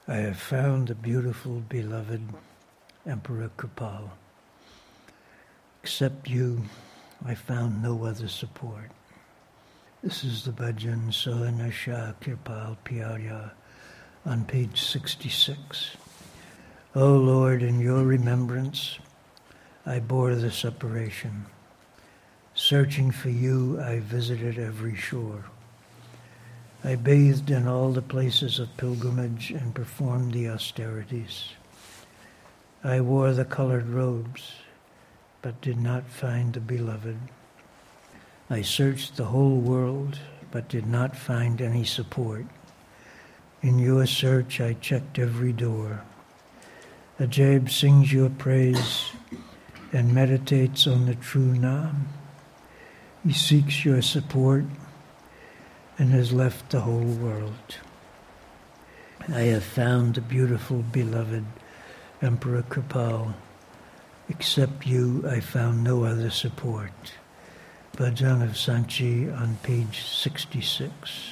I have found the beautiful, beloved Emperor Kripal. Except you, I found no other support. This is the bhajan Sohna Shah Kirpal Pyarya on page 66. O Lord, in your remembrance, I bore the separation. Searching for you, I visited every shore. I bathed in all the places of pilgrimage and performed the austerities. I wore the colored robes, but did not find the beloved. I searched the whole world, but did not find any support. In your search, I checked every door. Ajayb sings your praise and meditates on the true Naam. He seeks your support and has left the whole world. I have found the beautiful, beloved Emperor Kripal. Except you, I found no other support. Bhajan of Sanchi on page 66.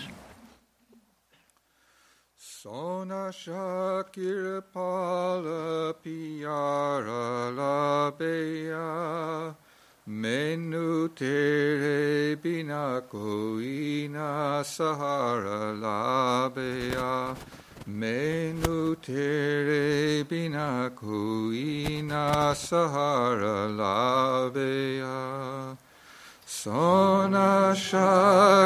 Sohna Shah Kirpala Pyara Labeya Mainu tere bina koi na sahara labeya Mainu tere bina koi na sahara labeya Sohna Shah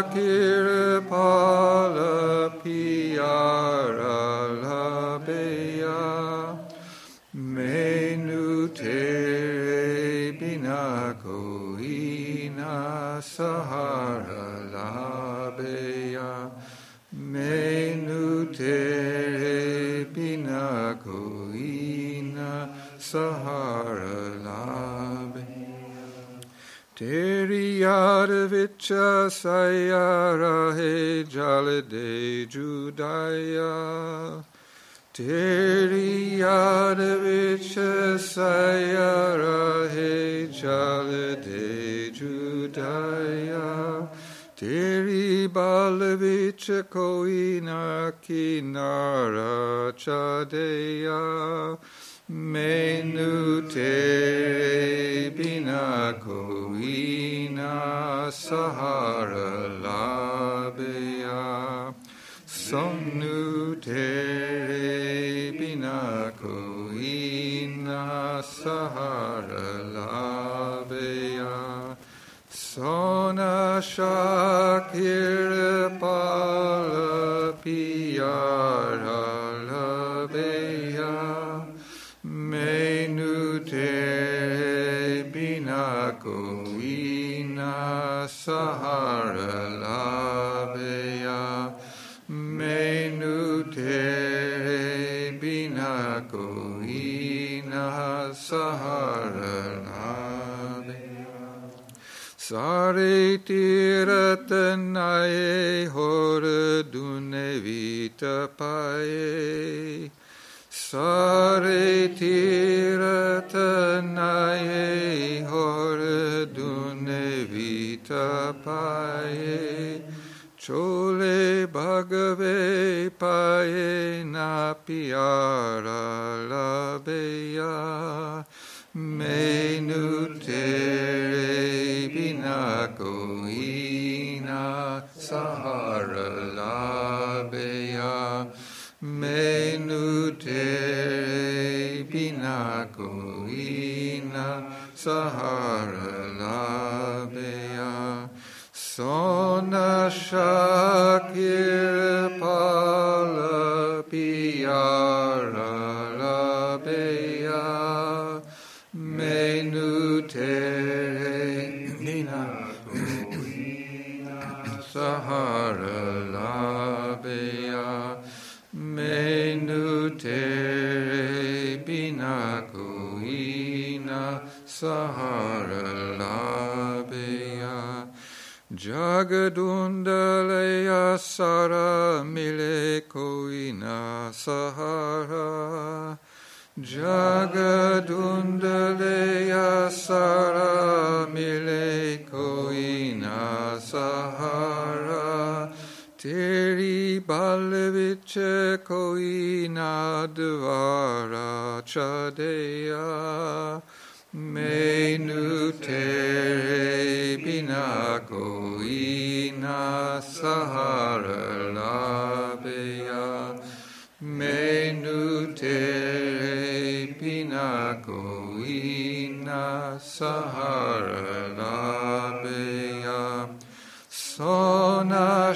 Kirpala Pyara Labeya Mainu tere bina koi na sahara labeya Mainu tere bina koi na sahara labeya Teri yad vicha sayara he jalade judaya Teri yad vicha sayara he jalade judaya Teri balavicha koina kinara chadeya Mainu tere bina koina sahara labeya Somnu tere bina koina sahara labeya Sohna Shah Kirpala Pyara Labeya Mainu tere bina koina sahara labeya Mainu tere bina koina sahara labeya Sare tiratanaye hora dune vita paye Sare tiratanaye hora dune vita paye Chole bhagave paye na pyara labeya Mainu tere bina koina sahara labeya Mainu tere bina koina sahara labeya Sohna Shah Kirpala Pyara Labeya Mainu tere bina koina sahara labeya Mainu tere bina koina sahara labeya Jagadundaleya sara mile koina sahara Jagadundaleya sara mile koina sahara Teri balavicha koina dvara chadeya menu tere bina koina sahara labeya menu tere bina koina sahara labeya Sona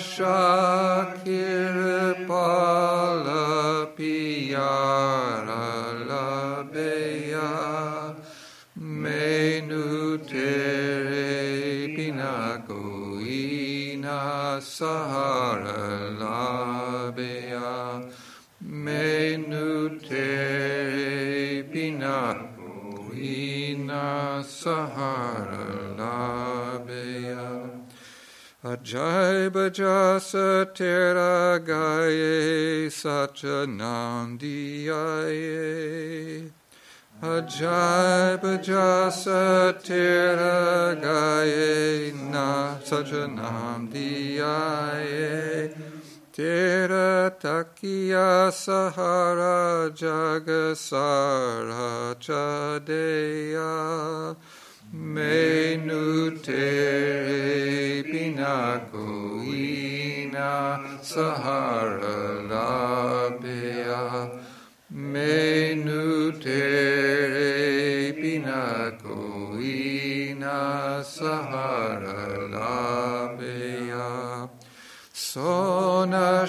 Shakir Pala Piyara Labeya Menu Tere Bina Goina Sahara Labeya Menu Tere Bina Goina Sahara Labeya Ajay Bajasa Tera Gaye Sachanandiyaye Ajay Bajasa Tera Gaye Na Sachanandiyaye Tera Takiya Sahara Jagasara Chadeya Menu tere bina koina sahara labeya Menu tere bina koina sahara labeya Sona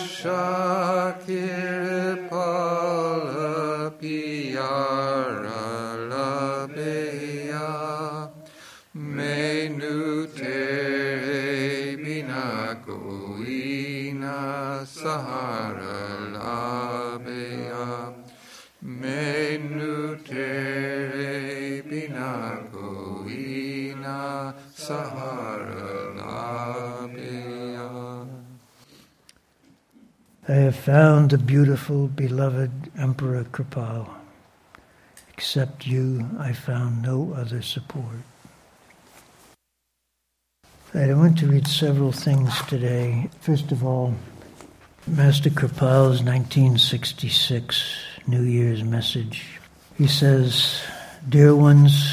shakir pala piyara labeya Menu tere bina koina sahara labeya Menu tere bina koina sahara labeya I have found the beautiful, beloved Emperor Kripal. Except you, I found no other support. I want to read several things today. First of all, Master Kripal's 1966 New Year's message. He says, "Dear ones,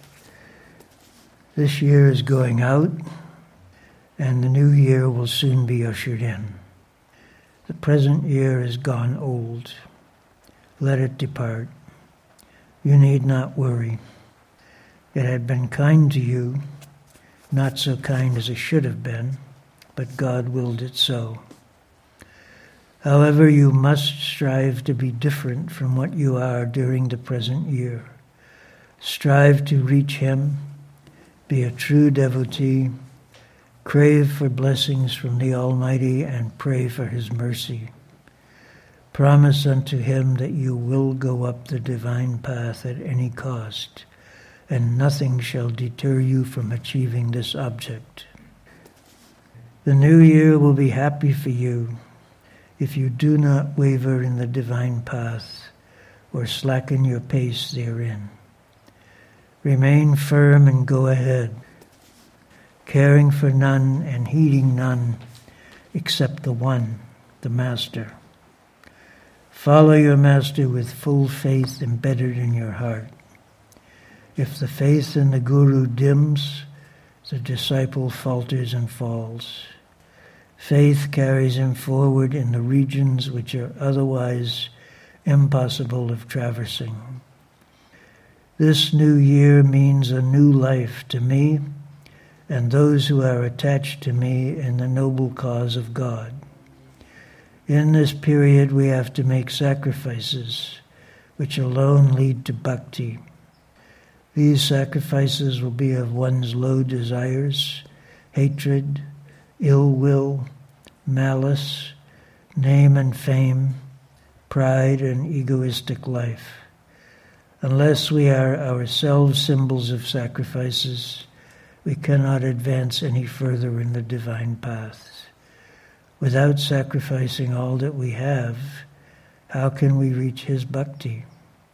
this year is going out, and the new year will soon be ushered in. The present year is gone old. Let it depart. You need not worry. It had been kind to you, not so kind as it should have been, but God willed it so. However, you must strive to be different from what you are during the present year. Strive to reach Him, be a true devotee, crave for blessings from the Almighty, and pray for His mercy. Promise unto Him that you will go up the divine path at any cost, and nothing shall deter you from achieving this object. The new year will be happy for you if you do not waver in the divine path or slacken your pace therein. Remain firm and go ahead, caring for none and heeding none except the one, the Master. Follow your Master with full faith embedded in your heart. If the faith in the Guru dims, the disciple falters and falls. Faith carries him forward in the regions which are otherwise impossible of traversing. This new year means a new life to me and those who are attached to me in the noble cause of God. In this period we have to make sacrifices, which alone lead to bhakti. These sacrifices will be of one's low desires, hatred, ill will, malice, name and fame, pride and egoistic life. Unless we are ourselves symbols of sacrifices, we cannot advance any further in the divine path. Without sacrificing all that we have, how can we reach His bhakti?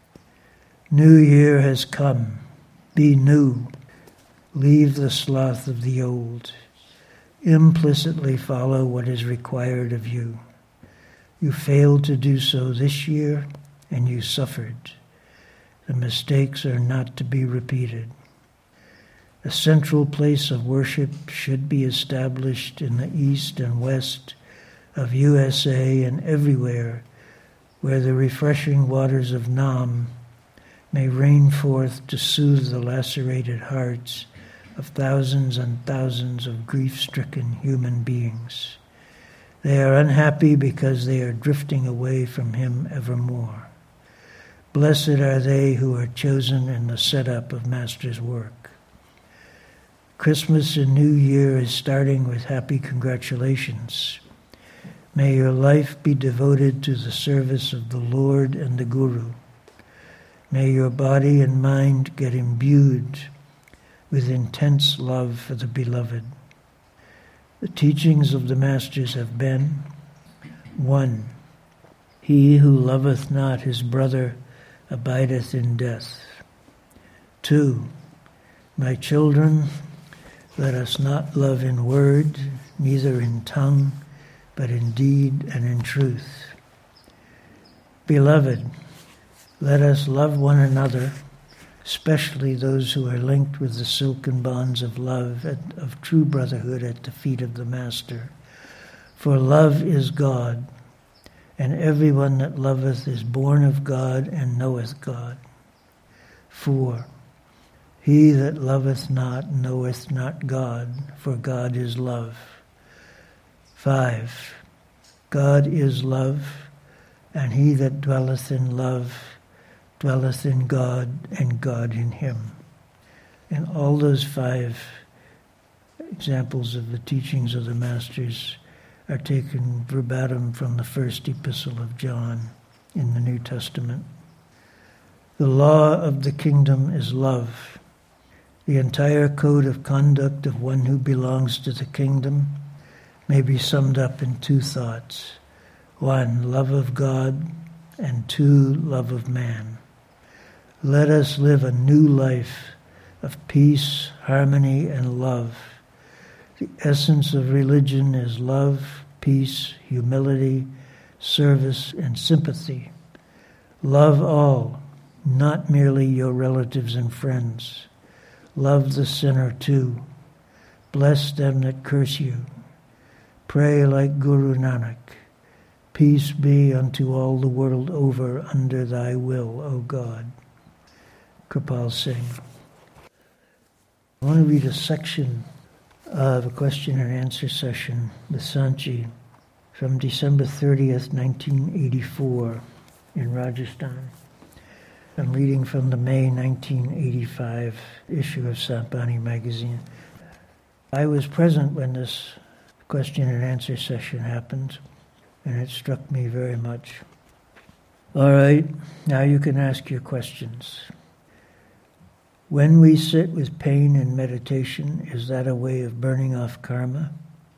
New year has come. Be new. Leave the sloth of the old. Implicitly follow what is required of you. You failed to do so this year, and you suffered. The mistakes are not to be repeated. A central place of worship should be established in the east and west of USA and everywhere where the refreshing waters of Nam may rain forth to soothe the lacerated hearts of thousands and thousands of grief-stricken human beings. They are unhappy because they are drifting away from Him evermore. Blessed are they who are chosen in the setup of Master's work. Christmas and New Year is starting with happy congratulations. May your life be devoted to the service of the Lord and the Guru. May your body and mind get imbued with intense love for the Beloved. The teachings of the Masters have been: 1. He who loveth not his brother abideth in death. 2. My children, let us not love in word, neither in tongue, but in deed and in truth. Beloved, let us love one another, especially those who are linked with the silken bonds of love and of true brotherhood at the feet of the Master. For love is God, and everyone that loveth is born of God and knoweth God. 4. He that loveth not knoweth not God, for God is love. 5. God is love, and he that dwelleth in love dwelleth in God, and God in him. And all those 5 examples of the teachings of the Masters are taken verbatim from the first epistle of John in the New Testament. The law of the kingdom is love. The entire code of conduct of one who belongs to the kingdom may be summed up in 2 thoughts. 1, love of God, and 2, love of man. Let us live a new life of peace, harmony, and love. The essence of religion is love, peace, humility, service, and sympathy. Love all, not merely your relatives and friends. Love the sinner too. Bless them that curse you. Pray like Guru Nanak. Peace be unto all the world over under thy will, O God. Kripal Singh. I want to read a section of a question and answer session with Sanchi from December 30th, 1984 in Rajasthan. I'm reading from the May 1985 issue of Sambani magazine. I was present when this question and answer session happened, and it struck me very much. All right, now you can ask your questions. When we sit with pain in meditation, is that a way of burning off karma?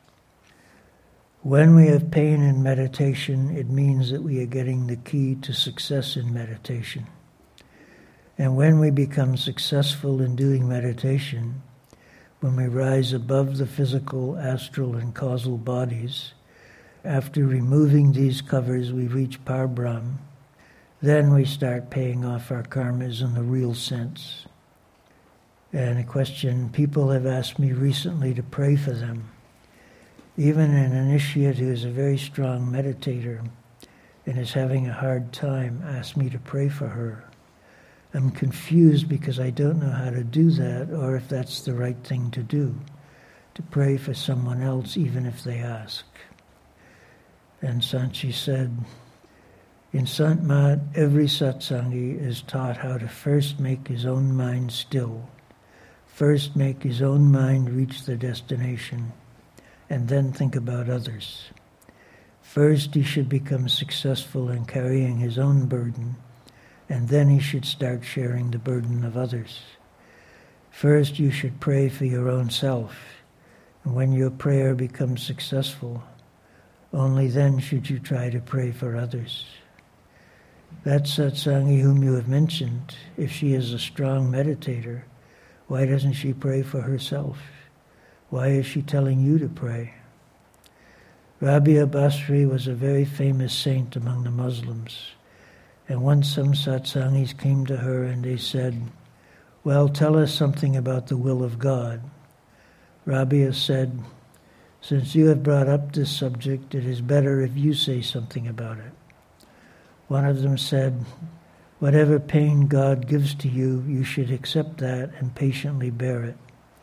When we have pain in meditation, it means that we are getting the key to success in meditation. And when we become successful in doing meditation, when we rise above the physical, astral, and causal bodies, after removing these covers, we reach Parbrahm, then we start paying off our karmas in the real sense. And a question, people have asked me recently to pray for them. Even an initiate who is a very strong meditator and is having a hard time asked me to pray for her. I'm confused because I don't know how to do that or if that's the right thing to do, to pray for someone else even if they ask. And Sanchi said, in Sant Mat, every satsangi is taught how to first make his own mind still, first make his own mind reach the destination, and then think about others. First he should become successful in carrying his own burden, and then he should start sharing the burden of others. First you should pray for your own self, and when your prayer becomes successful, only then should you try to pray for others. That satsangi whom you have mentioned, if she is a strong meditator, why doesn't she pray for herself? Why is she telling you to pray? Rabia Basri was a very famous saint among the Muslims, and once some satsangis came to her and they said, "Well, tell us something about the will of God." Rabia said, "Since you have brought up this subject, it is better if you say something about it." One of them said, "Whatever pain God gives to you, you should accept that and patiently bear it."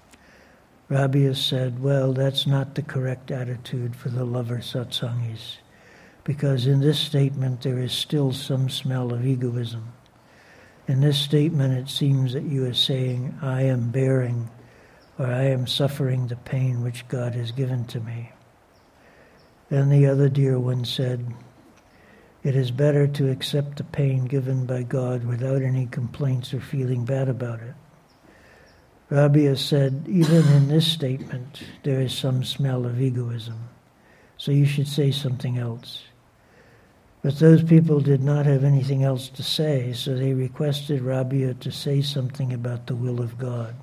Rabia said, "Well, that's not the correct attitude for the lover satsangis, because in this statement there is still some smell of egoism. In this statement it seems that you are saying, 'I am bearing,' or 'I am suffering the pain which God has given to me.'" Then the other dear one said, "It is better to accept the pain given by God without any complaints or feeling bad about it." Rabia said, "Even in this statement, there is some smell of egoism, so you should say something else." But those people did not have anything else to say, so they requested Rabia to say something about the will of God.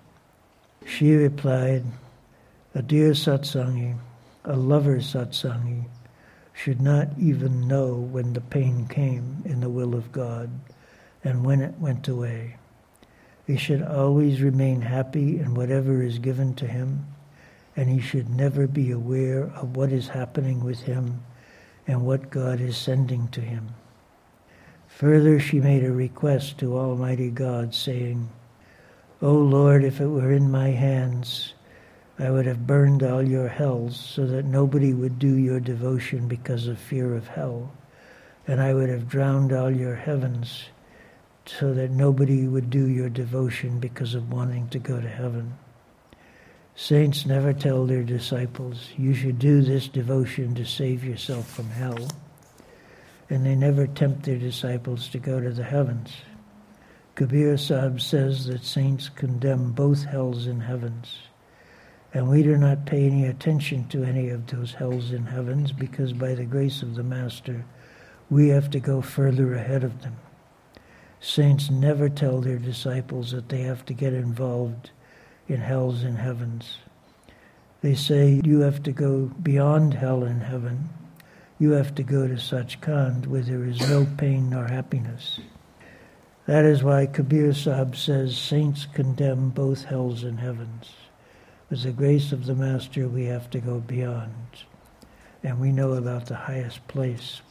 She replied, "A dear satsangi, a lover satsangi, should not even know when the pain came in the will of God and when it went away. He should always remain happy in whatever is given to him, and he should never be aware of what is happening with him and what God is sending to him." Further, she made a request to Almighty God, saying, "O Lord, if it were in my hands, I would have burned all your hells so that nobody would do your devotion because of fear of hell, and I would have drowned all your heavens so that nobody would do your devotion because of wanting to go to heaven." Saints never tell their disciples, "You should do this devotion to save yourself from hell," and they never tempt their disciples to go to the heavens. Kabir Sahib says that saints condemn both hells and heavens, and we do not pay any attention to any of those hells and heavens because by the grace of the Master, we have to go further ahead of them. Saints never tell their disciples that they have to get involved in hells and heavens. They say, "You have to go beyond hell and heaven. You have to go to Sachkhand where there is no pain nor happiness." That is why Kabir Sahib says saints condemn both hells and heavens. With the grace of the Master, we have to go beyond, and we know about the highest place.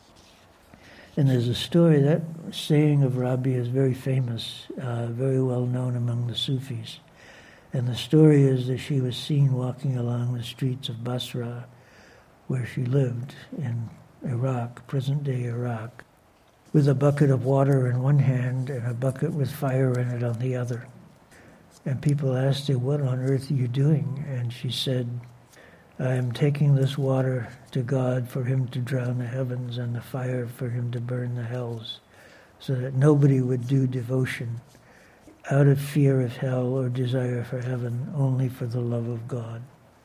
And there's a story, that saying of Rabia is very famous, very well known among the Sufis. And the story is that she was seen walking along the streets of Basra, where she lived in Iraq, present-day Iraq, with a bucket of water in one hand and a bucket with fire in it on the other. And people asked her, "What on earth are you doing?" And she said, "I am taking this water to God for him to drown the heavens and the fire for him to burn the hells, so that nobody would do devotion out of fear of hell or desire for heaven, only for the love of God."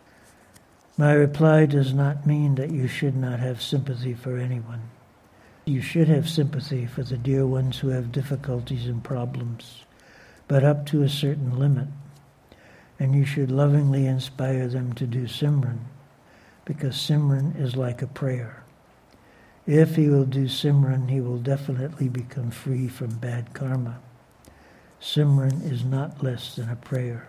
My reply does not mean that you should not have sympathy for anyone. You should have sympathy for the dear ones who have difficulties and problems, but up to a certain limit. And you should lovingly inspire them to do Simran, because Simran is like a prayer. If he will do Simran, he will definitely become free from bad karma. Simran is not less than a prayer.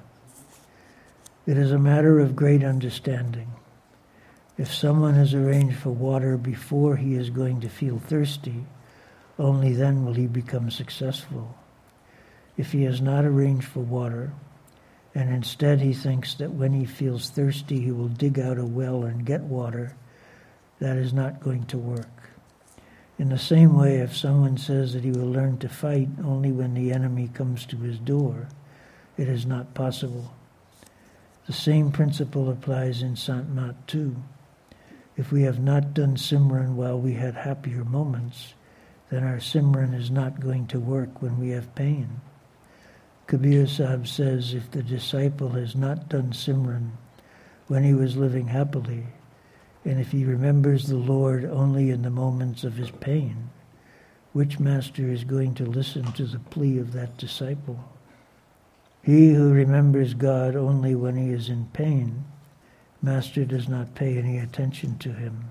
It is a matter of great understanding. If someone has arranged for water before he is going to feel thirsty, only then will he become successful. If he has not arranged for water, and instead he thinks that when he feels thirsty he will dig out a well and get water, that is not going to work. In the same way, if someone says that he will learn to fight only when the enemy comes to his door, it is not possible. The same principle applies in Sant Mat too. If we have not done Simran while we had happier moments, then our Simran is not going to work when we have pain. Kabir Sahib says if the disciple has not done Simran when he was living happily, and if he remembers the Lord only in the moments of his pain, which master is going to listen to the plea of that disciple? He who remembers God only when he is in pain Master does not pay any attention to him.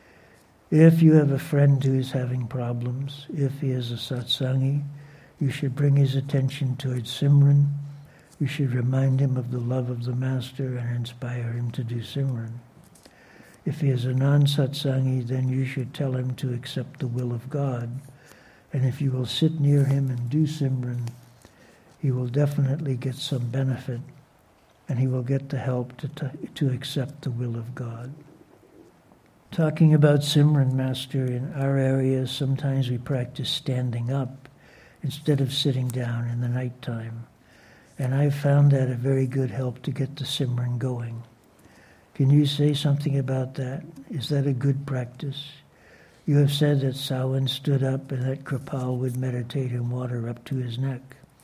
If you have a friend who is having problems, if he is a satsangi, you should bring his attention towards Simran. You should remind him of the love of the Master and inspire him to do Simran. If he is a non-satsangi, then you should tell him to accept the will of God. And if you will sit near him and do Simran, he will definitely get some benefit, and he will get the help to accept the will of God. Talking about Simran, Master, in our area, sometimes we practice standing up instead of sitting down in the nighttime. And I've found that a very good help to get the Simran going. Can you say something about that? Is that a good practice? You have said that Sawan stood up and that Kripal would meditate in water up to his neck.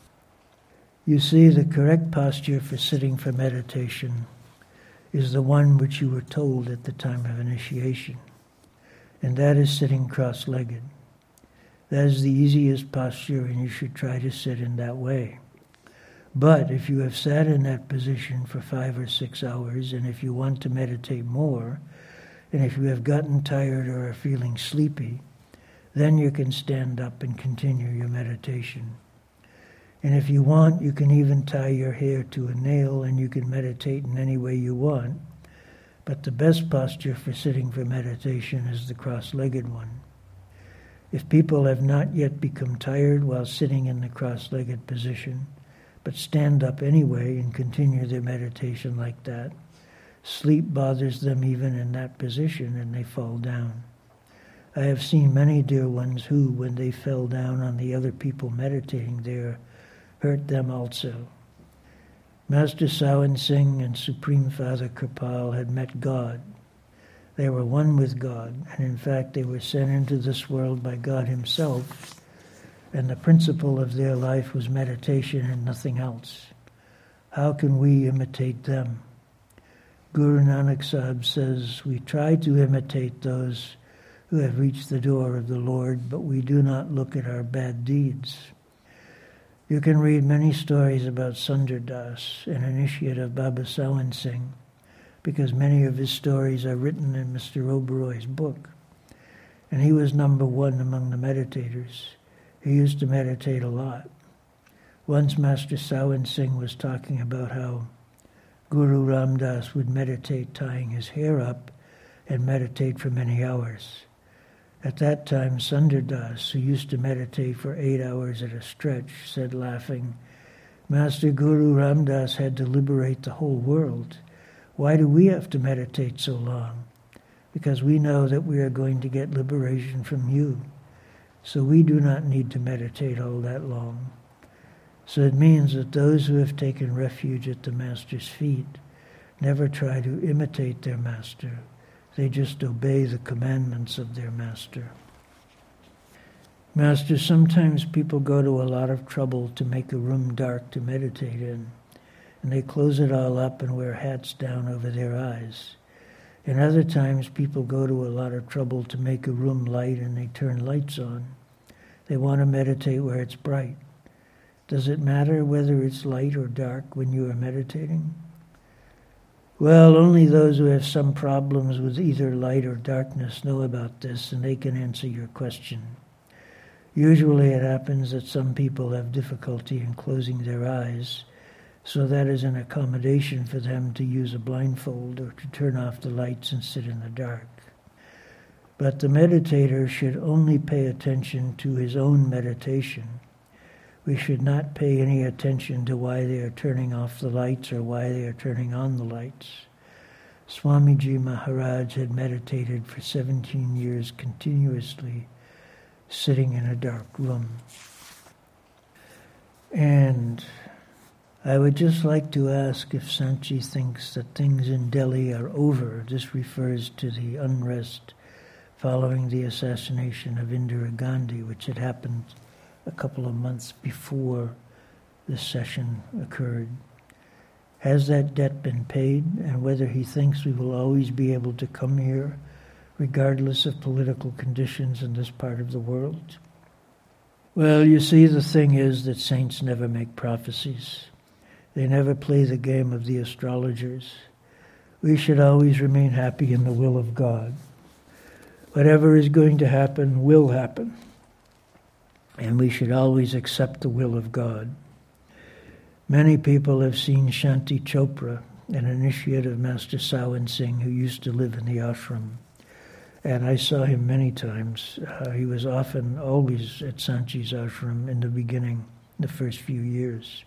You see, the correct posture for sitting for meditation is the one which you were told at the time of initiation, and that is sitting cross-legged. That is the easiest posture, and you should try to sit in that way. But if you have sat in that position for 5 or 6 hours, and if you want to meditate more, and if you have gotten tired or are feeling sleepy, then you can stand up and continue your meditation. And if you want, you can even tie your hair to a nail and you can meditate in any way you want. But the best posture for sitting for meditation is the cross-legged one. If people have not yet become tired while sitting in the cross-legged position, but stand up anyway and continue their meditation like that, sleep bothers them even in that position and they fall down. I have seen many dear ones who, when they fell down on the other people meditating there, hurt them also. Master Sawan Singh and Supreme Father Kripal had met God. They were one with God, and in fact they were sent into this world by God himself, and the principle of their life was meditation and nothing else. How can we imitate them? Guru Nanak Sahib says, we try to imitate those who have reached the door of the Lord, but we do not look at our bad deeds. You can read many stories about Sundar Das, an initiate of Baba Sawan Singh, because many of his stories are written in Mr. Oberoi's book. And he was number one among the meditators. He used to meditate a lot. Once Master Sawan Singh was talking about how Guru Ram Das would meditate tying his hair up and meditate for many hours. At that time, Sundar Das, who used to meditate for 8 hours at a stretch, said laughing, Master Guru Ram Das had to liberate the whole world. Why do we have to meditate so long? Because we know that we are going to get liberation from you. So we do not need to meditate all that long. So it means that those who have taken refuge at the Master's feet never try to imitate their Master. They just obey the commandments of their Master. Master, sometimes people go to a lot of trouble to make a room dark to meditate in, and they close it all up and wear hats down over their eyes. And other times people go to a lot of trouble to make a room light and they turn lights on. They want to meditate where it's bright. Does it matter whether it's light or dark when you are meditating? Well, only those who have some problems with either light or darkness know about this, and they can answer your question. Usually it happens that some people have difficulty in closing their eyes, so that is an accommodation for them to use a blindfold or to turn off the lights and sit in the dark. But the meditator should only pay attention to his own meditation. We should not pay any attention to why they are turning off the lights or why they are turning on the lights. Swamiji Maharaj had meditated for 17 years continuously, sitting in a dark room. And I would just like to ask if Sanchi thinks that things in Delhi are over. This refers to the unrest following the assassination of Indira Gandhi, which had happened a couple of months before this session occurred. Has that debt been paid, and whether he thinks we will always be able to come here, regardless of political conditions in this part of the world? Well, you see, the thing is that saints never make prophecies. They never play the game of the astrologers. We should always remain happy in the will of God. Whatever is going to happen will happen. And we should always accept the will of God. Many people have seen Shanti Chopra, an initiate of Master Sawan Singh, who used to live in the ashram. And I saw him many times. He was always at Sanchi's ashram in the beginning, the first few years.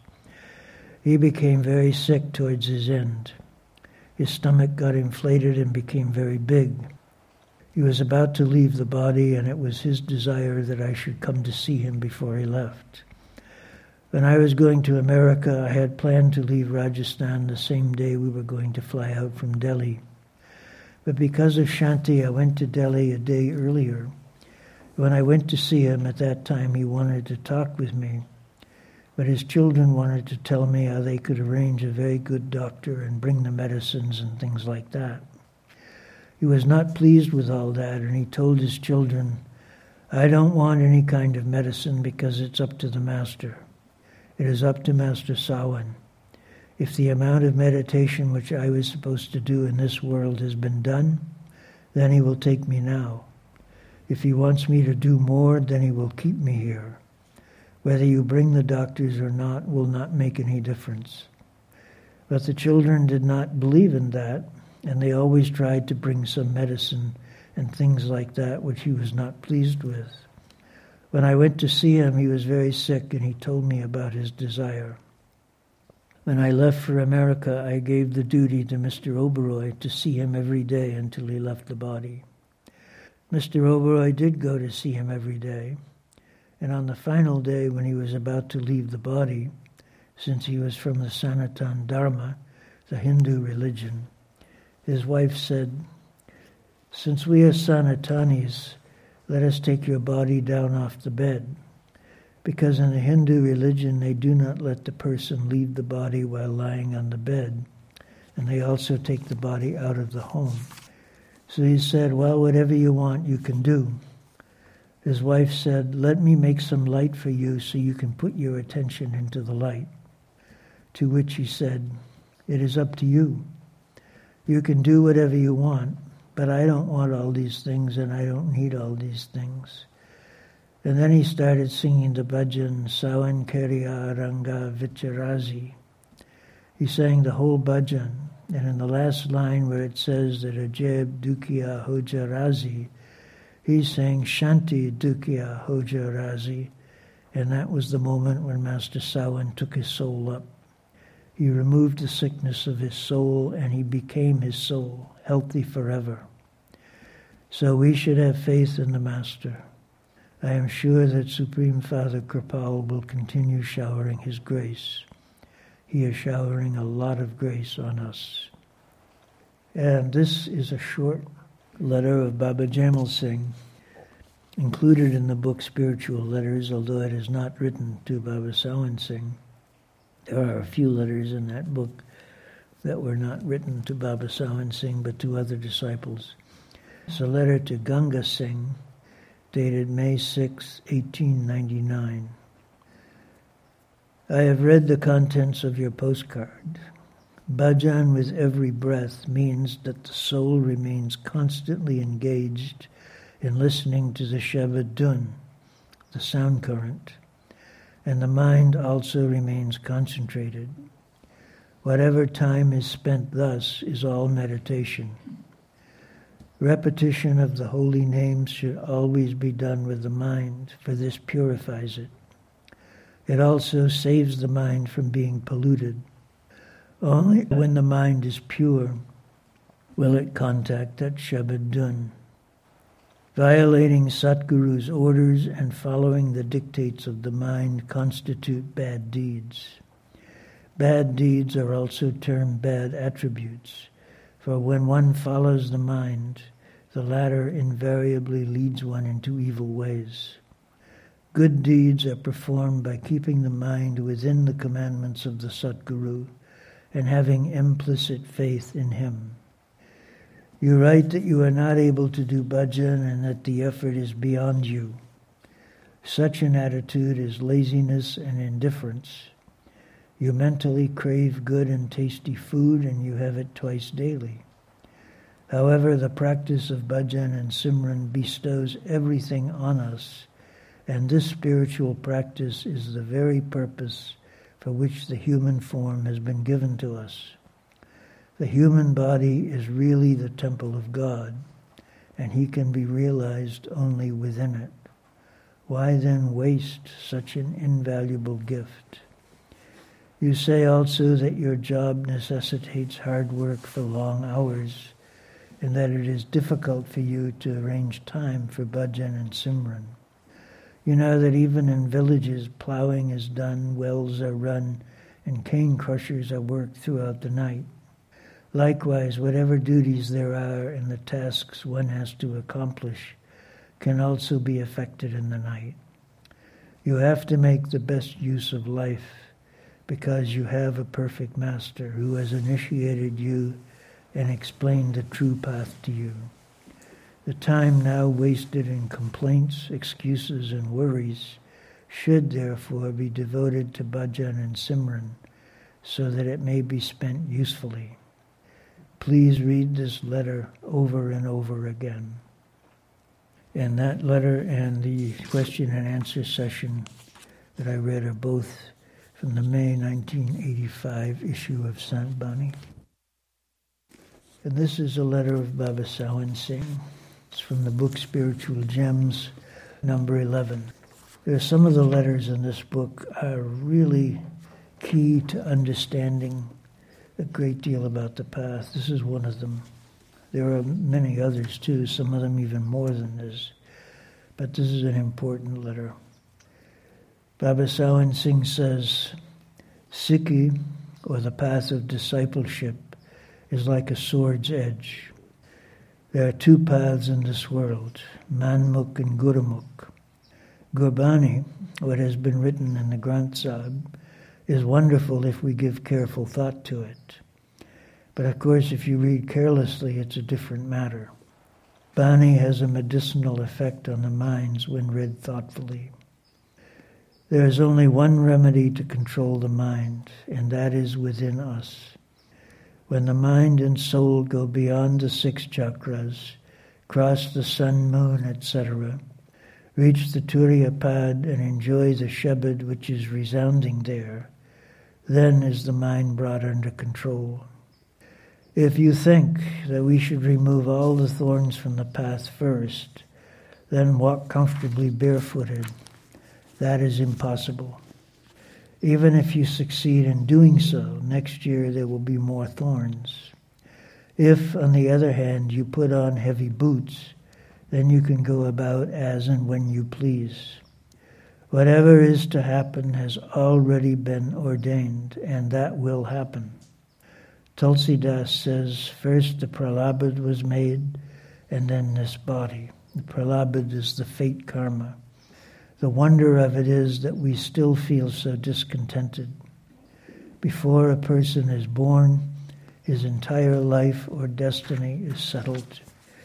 He became very sick towards his end. His stomach got inflated and became very big. He was about to leave the body, and it was his desire that I should come to see him before he left. When I was going to America, I had planned to leave Rajasthan the same day we were going to fly out from Delhi. But because of Shanti, I went to Delhi a day earlier. When I went to see him at that time, he wanted to talk with me. But his children wanted to tell me how they could arrange a very good doctor and bring the medicines and things like that. He was not pleased with all that, and he told his children, "I don't want any kind of medicine because it's up to the Master. It is up to Master Sawan. If the amount of meditation which I was supposed to do in this world has been done, then he will take me now. If he wants me to do more, then he will keep me here. Whether you bring the doctors or not will not make any difference." But the children did not believe in that, and they always tried to bring some medicine and things like that which he was not pleased with. When I went to see him, he was very sick, and he told me about his desire. When I left for America, I gave the duty to Mr. Oberoi to see him every day until he left the body. Mr. Oberoi did go to see him every day, and on the final day when he was about to leave the body, since he was from the Sanatan Dharma, the Hindu religion, his wife said, "Since we are Sanatanis, let us take your body down off the bed." Because in the Hindu religion they do not let the person leave the body while lying on the bed, and they also take the body out of the home. So he said, "Well, whatever you want, you can do." His wife said, "Let me make some light for you so you can put your attention into the light." To which he said, "It is up to you. You can do whatever you want, but I don't want all these things and I don't need all these things." And then he started singing the bhajan, Sawan Kariya Ranga Vicharazi. He sang the whole bhajan, and in the last line where it says that Ajeb Dukiya Hoja Razi, he sang Shanti Dukiya Hoja Razi, and that was the moment when Master Sawan took his soul up. He removed the sickness of his soul, and he became his soul, healthy forever. So we should have faith in the Master. I am sure that Supreme Father Kripal will continue showering his grace. He is showering a lot of grace on us. And this is a short letter of Baba Jamal Singh, included in the book Spiritual Letters, although it is not written to Baba Sawan Singh. There are a few letters in that book that were not written to Baba Sawan Singh, but to other disciples. It's a letter to Ganga Singh, dated May 6, 1899. I have read the contents of your postcard. Bhajan with every breath means that the soul remains constantly engaged in listening to the Shabad Dhun, the sound current, and the mind also remains concentrated. Whatever time is spent thus is all meditation. Repetition of the holy names should always be done with the mind, for this purifies it. It also saves the mind from being polluted. Only when the mind is pure will it contact that Shabad Dhun. Violating Satguru's orders and following the dictates of the mind constitute bad deeds. Bad deeds are also termed bad attributes, for when one follows the mind, the latter invariably leads one into evil ways. Good deeds are performed by keeping the mind within the commandments of the Satguru and having implicit faith in him. You write that you are not able to do bhajan and that the effort is beyond you. Such an attitude is laziness and indifference. You mentally crave good and tasty food, and you have it twice daily. However, the practice of bhajan and simran bestows everything on us, and this spiritual practice is the very purpose for which the human form has been given to us. The human body is really the temple of God, and he can be realized only within it. Why then waste such an invaluable gift? You say also that your job necessitates hard work for long hours, and that it is difficult for you to arrange time for bhajan and simran. You know that even in villages, plowing is done, wells are run, and cane crushers are worked throughout the night. Likewise, whatever duties there are and the tasks one has to accomplish can also be effected in the night. You have to make the best use of life because you have a perfect master who has initiated you and explained the true path to you. The time now wasted in complaints, excuses, and worries should therefore be devoted to bhajan and simran so that it may be spent usefully. Please read this letter over and over again. And that letter and the question and answer session that I read are both from the May 1985 issue of Sant Bani. And this is a letter of Baba Sawan Singh. It's from the book Spiritual Gems, number 11. There are some of the letters in this book are really key to understanding a great deal about the path. This is one of them. There are many others too, some of them even more than this. But this is an important letter. Baba Sawan Singh says, Sikhi, or the path of discipleship, is like a sword's edge. There are two paths in this world, Manmukh and Gurumukh. Gurbani, what has been written in the Granth Sahib, is wonderful if we give careful thought to it. But of course, if you read carelessly, it's a different matter. Bani has a medicinal effect on the minds when read thoughtfully. There is only one remedy to control the mind, and that is within us. When the mind and soul go beyond the 6 chakras, cross the sun, moon, etc., reach the Turiya Pad and enjoy the Shabad which is resounding there, then is the mind brought under control. If you think that we should remove all the thorns from the path first, then walk comfortably barefooted, that is impossible. Even if you succeed in doing so, next year there will be more thorns. If, on the other hand, you put on heavy boots, then you can go about as and when you please. Whatever is to happen has already been ordained, and that will happen. Tulsidas says, first the Pralabdha was made, and then this body. The Pralabdha is the fate karma. The wonder of it is that we still feel so discontented. Before a person is born, his entire life or destiny is settled.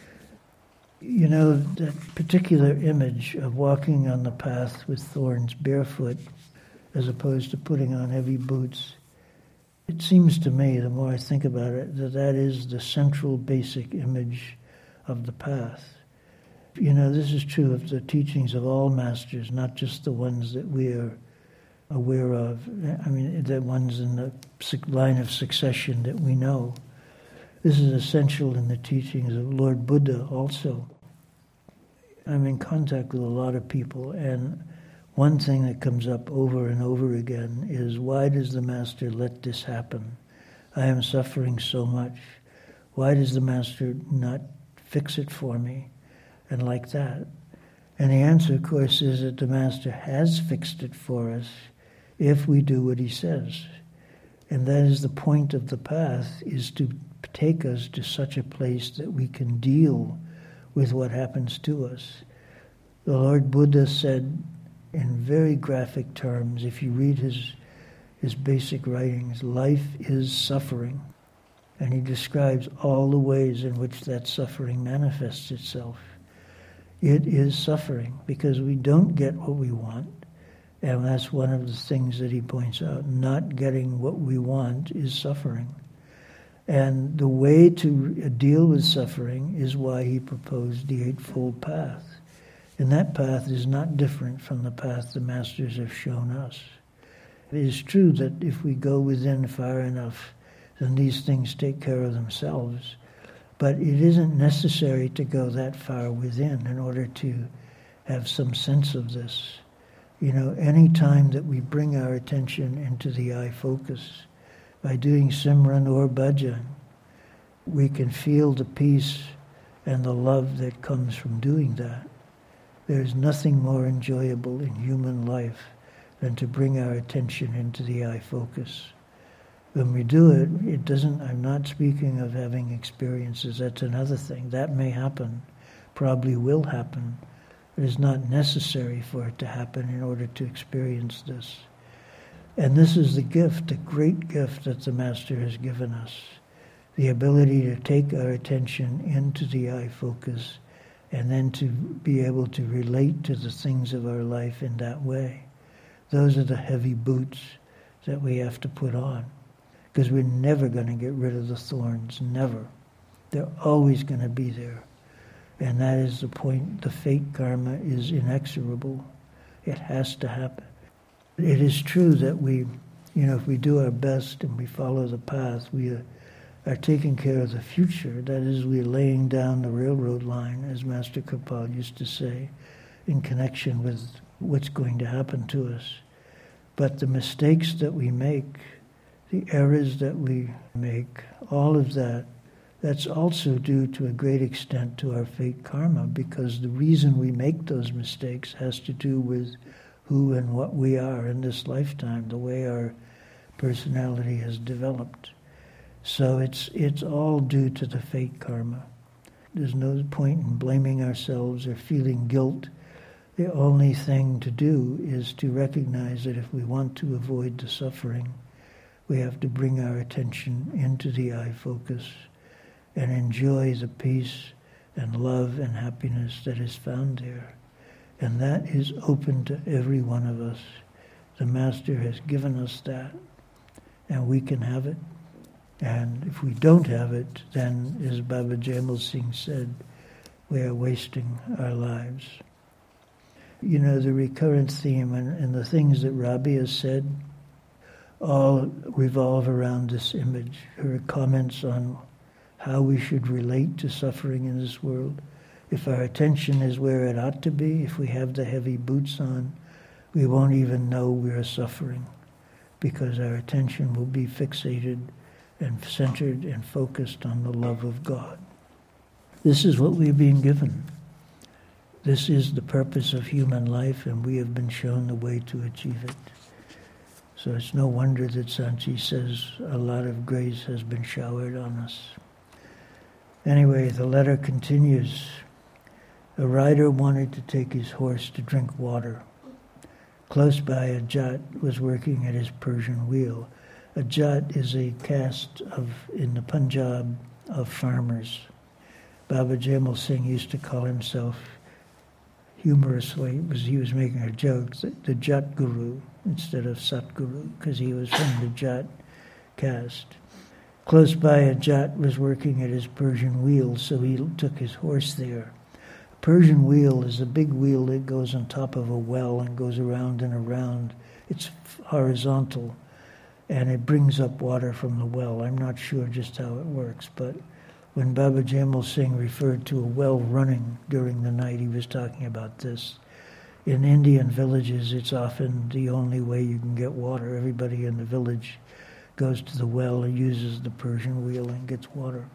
You know, that particular image of walking on the path with thorns barefoot as opposed to putting on heavy boots, it seems to me, the more I think about it, that that is the central basic image of the path. You know, this is true of the teachings of all masters, not just the ones that we are aware of. I mean, the ones in the line of succession that we know. This is essential in the teachings of Lord Buddha also. I'm in contact with a lot of people, and one thing that comes up over and over again is, why does the Master let this happen? I am suffering so much. Why does the Master not fix it for me? And like that. And the answer, of course, is that the Master has fixed it for us if we do what he says. And that is the point of the path, is to take us to such a place that we can deal with what happens to us. The Lord Buddha said in very graphic terms, if you read his basic writings, life is suffering. And he describes all the ways in which that suffering manifests itself. It is suffering because we don't get what we want, And that's one of the things that he points out. Not getting what we want is suffering. And the way to deal with suffering is why he proposed the Eightfold Path. And that path is not different from the path the masters have shown us. It is true that if we go within far enough, then these things take care of themselves. But it isn't necessary to go that far within in order to have some sense of this. You know, any time that we bring our attention into the eye focus, by doing Simran or Bhajan, we can feel the peace and the love that comes from doing that. There's nothing more enjoyable in human life than to bring our attention into the eye focus. When we do it, I'm not speaking of having experiences, that's another thing. That may happen, probably will happen. It is not necessary for it to happen in order to experience this. And this is the gift, the great gift that the Master has given us. The ability to take our attention into the eye focus and then to be able to relate to the things of our life in that way. Those are the heavy boots that we have to put on. Because we're never going to get rid of the thorns, never. They're always going to be there. And that is the point. The fate karma is inexorable. It has to happen. It is true that if we do our best and we follow the path, we are taking care of the future. That is, we're laying down the railroad line, as Master Kirpal used to say, in connection with what's going to happen to us. But the mistakes that we make, the errors that we make, all of that, that's also due to a great extent to our fate karma, because the reason we make those mistakes has to do with who and what we are in this lifetime, the way our personality has developed. So it's all due to the fate karma. There's no point in blaming ourselves or feeling guilt. The only thing to do is to recognize that if we want to avoid the suffering, we have to bring our attention into the eye focus and enjoy the peace and love and happiness that is found there. And that is open to every one of us. The Master has given us that, and we can have it. And if we don't have it, then, as Baba Jaimal Singh said, we are wasting our lives. You know, the recurrent theme and the things that Rabbi has said all revolve around this image. Her comments on how we should relate to suffering in this world. If our attention is where it ought to be, if we have the heavy boots on, we won't even know we are suffering, because our attention will be fixated and centered and focused on the love of God. This is what we've been given. This is the purpose of human life, and we have been shown the way to achieve it. So it's no wonder that Sanchi says a lot of grace has been showered on us. Anyway, the letter continues. A rider wanted to take his horse to drink water. Close by, a Jat was working at his Persian wheel. A Jat is a caste in the Punjab of farmers. Baba Jaimal Singh used to call himself, humorously, he was making a joke, the Jat Guru instead of Satguru, because he was from the Jat caste. Close by, a Jat was working at his Persian wheel, so he took his horse there. A Persian wheel is a big wheel that goes on top of a well and goes around and around. It's horizontal, and it brings up water from the well. I'm not sure just how it works, but when Baba Jaimal Singh referred to a well running during the night, he was talking about this. In Indian villages, it's often the only way you can get water. Everybody in the village goes to the well and uses the Persian wheel and gets water.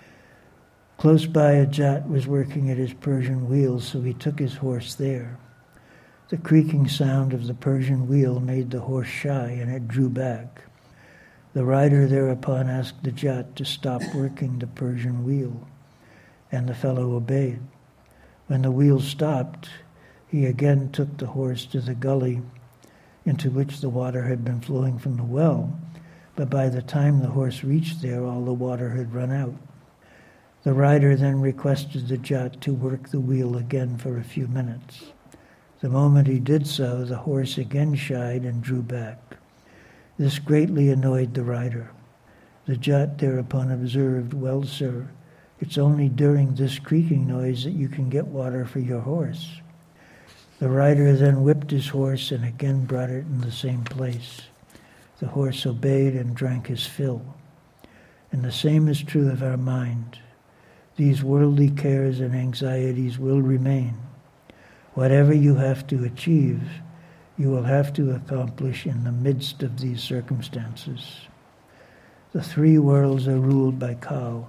Close by, a Jat was working at his Persian wheel, so he took his horse there. The creaking sound of the Persian wheel made the horse shy, and it drew back. The rider thereupon asked the Jat to stop working the Persian wheel, and the fellow obeyed. When the wheel stopped, he again took the horse to the gully into which the water had been flowing from the well, but by the time the horse reached there, all the water had run out. The rider then requested the Jat to work the wheel again for a few minutes. The moment he did so, the horse again shied and drew back. This greatly annoyed the rider. The Jat thereupon observed, "Well, sir, it's only during this creaking noise that you can get water for your horse." The rider then whipped his horse and again brought it in the same place. The horse obeyed and drank his fill. And the same is true of our mind. These worldly cares and anxieties will remain. Whatever you have to achieve, you will have to accomplish in the midst of these circumstances. The three worlds are ruled by Kal.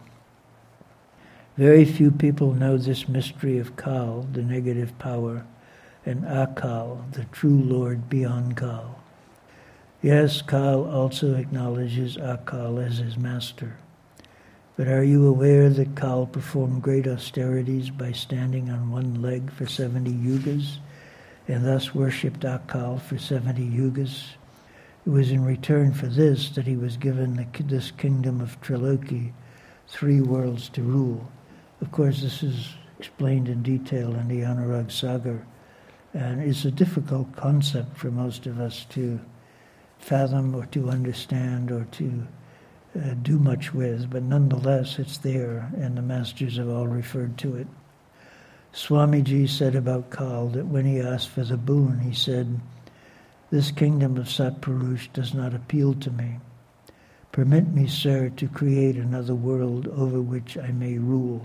Very few people know this mystery of Kal, the negative power, and Akal, the true Lord beyond Kal. Yes, Kal also acknowledges Akal as his master. But are you aware that Kal performed great austerities by standing on one leg for 70 yugas, and thus worshipped Akal for 70 yugas? It was in return for this that he was given this kingdom of Triloki, 3 worlds to rule. Of course, this is explained in detail in the Anurag Sagar, and it's a difficult concept for most of us to fathom or to understand or to do much with, but nonetheless it's there, and the masters have all referred to it. Swamiji said about Kal that when he asked for the boon, he said, "This kingdom of Satpurush does not appeal to me. Permit me, sir, to create another world over which I may rule."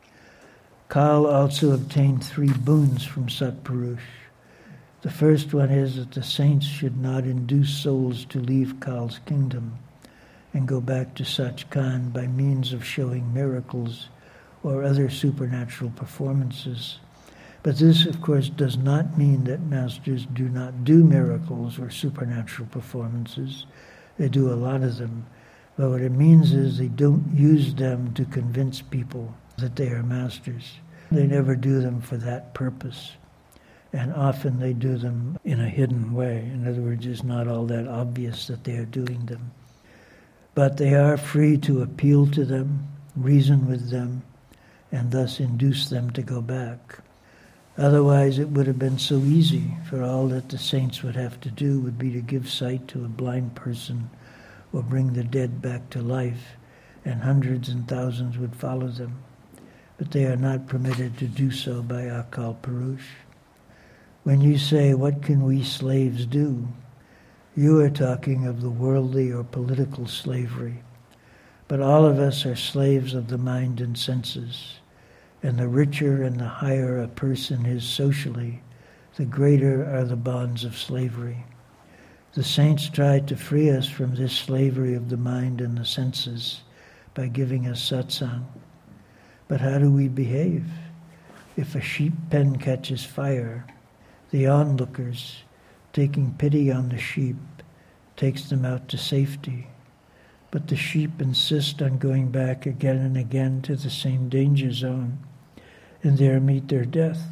Kal also obtained 3 boons from Satpurush. The first one is that the saints should not induce souls to leave Kal's kingdom and go back to Sachkhand by means of showing miracles or other supernatural performances. But this, of course, does not mean that masters do not do miracles or supernatural performances. They do a lot of them. But what it means is they don't use them to convince people that they are masters. They never do them for that purpose. And often they do them in a hidden way. In other words, it's not all that obvious that they are doing them. But they are free to appeal to them, reason with them, and thus induce them to go back. Otherwise, it would have been so easy, for all that the saints would have to do would be to give sight to a blind person or bring the dead back to life, and hundreds and thousands would follow them. But they are not permitted to do so by Akal Purush. When you say, "What can we slaves do?" you are talking of the worldly or political slavery. But all of us are slaves of the mind and senses. And the richer and the higher a person is socially, the greater are the bonds of slavery. The saints tried to free us from this slavery of the mind and the senses by giving us satsang. But how do we behave? If a sheep pen catches fire, the onlookers, taking pity on the sheep, takes them out to safety. But the sheep insist on going back again and again to the same danger zone, and there meet their death.